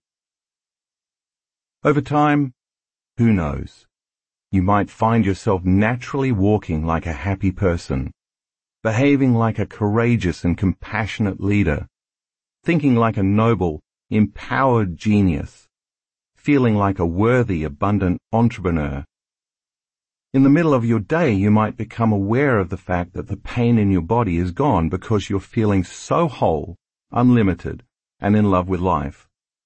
Over time, who knows? You might find yourself naturally walking like a happy person, behaving like a courageous and compassionate leader, thinking like a noble, empowered genius, feeling like a worthy, abundant entrepreneur. In the middle of your day, you might become aware of the fact that the pain in your body is gone because you're feeling so whole, unlimited, and in love with life.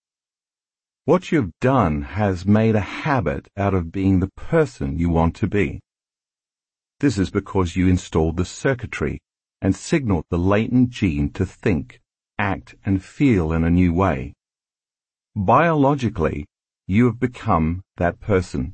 What you've done has made a habit out of being the person you want to be. This is because you installed the circuitry and signaled the latent gene to think, act, and feel in a new way. Biologically, you have become that person.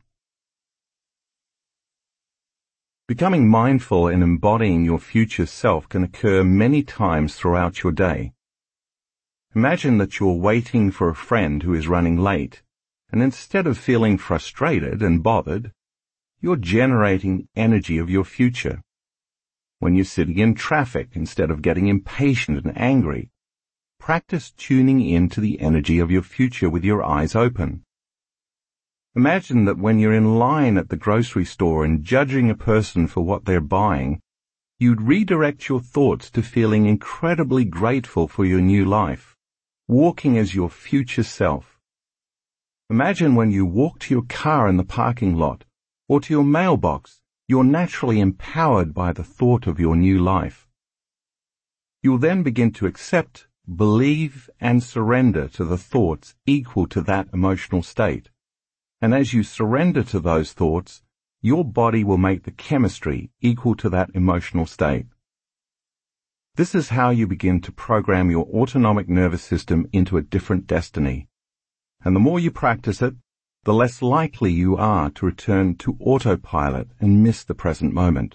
Becoming mindful and embodying your future self can occur many times throughout your day. Imagine that you're waiting for a friend who is running late, and instead of feeling frustrated and bothered, you're generating energy of your future. When you're sitting in traffic, instead of getting impatient and angry, practice tuning into the energy of your future with your eyes open. Imagine that when you're in line at the grocery store and judging a person for what they're buying, you'd redirect your thoughts to feeling incredibly grateful for your new life, walking as your future self. Imagine when you walk to your car in the parking lot or to your mailbox, you're naturally empowered by the thought of your new life. You'll then begin to accept, believe, and surrender to the thoughts equal to that emotional state. And as you surrender to those thoughts, your body will make the chemistry equal to that emotional state. This is how you begin to program your autonomic nervous system into a different destiny. And the more you practice it, the less likely you are to return to autopilot and miss the present moment.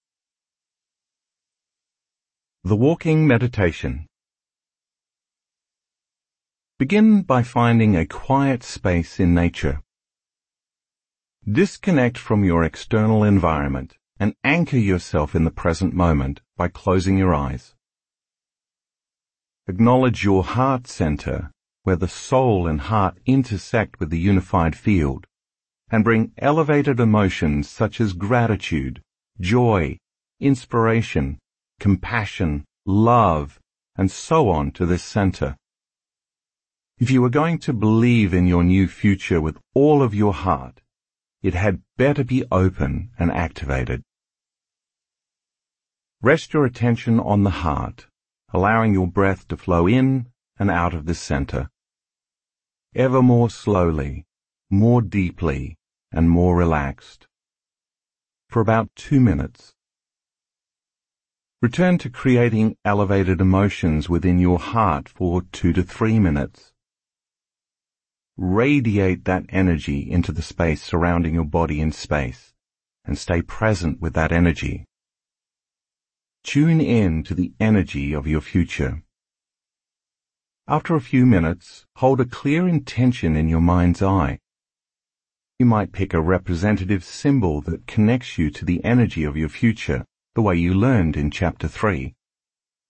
The Walking Meditation. Begin by finding a quiet space in nature. Disconnect from your external environment and anchor yourself in the present moment by closing your eyes. Acknowledge your heart center, where the soul and heart intersect with the unified field, and bring elevated emotions such as gratitude, joy, inspiration, compassion, love, and so on to this center. If you are going to believe in your new future with all of your heart, it had better be open and activated. Rest your attention on the heart, allowing your breath to flow in and out of the center. Ever more slowly, more deeply, and more relaxed. For about two minutes. Return to creating elevated emotions within your heart for two to three minutes. Radiate that energy into the space surrounding your body in space, and stay present with that energy. Tune in to the energy of your future. After a few minutes, hold a clear intention in your mind's eye. You might pick a representative symbol that connects you to the energy of your future, the way you learned in Chapter three.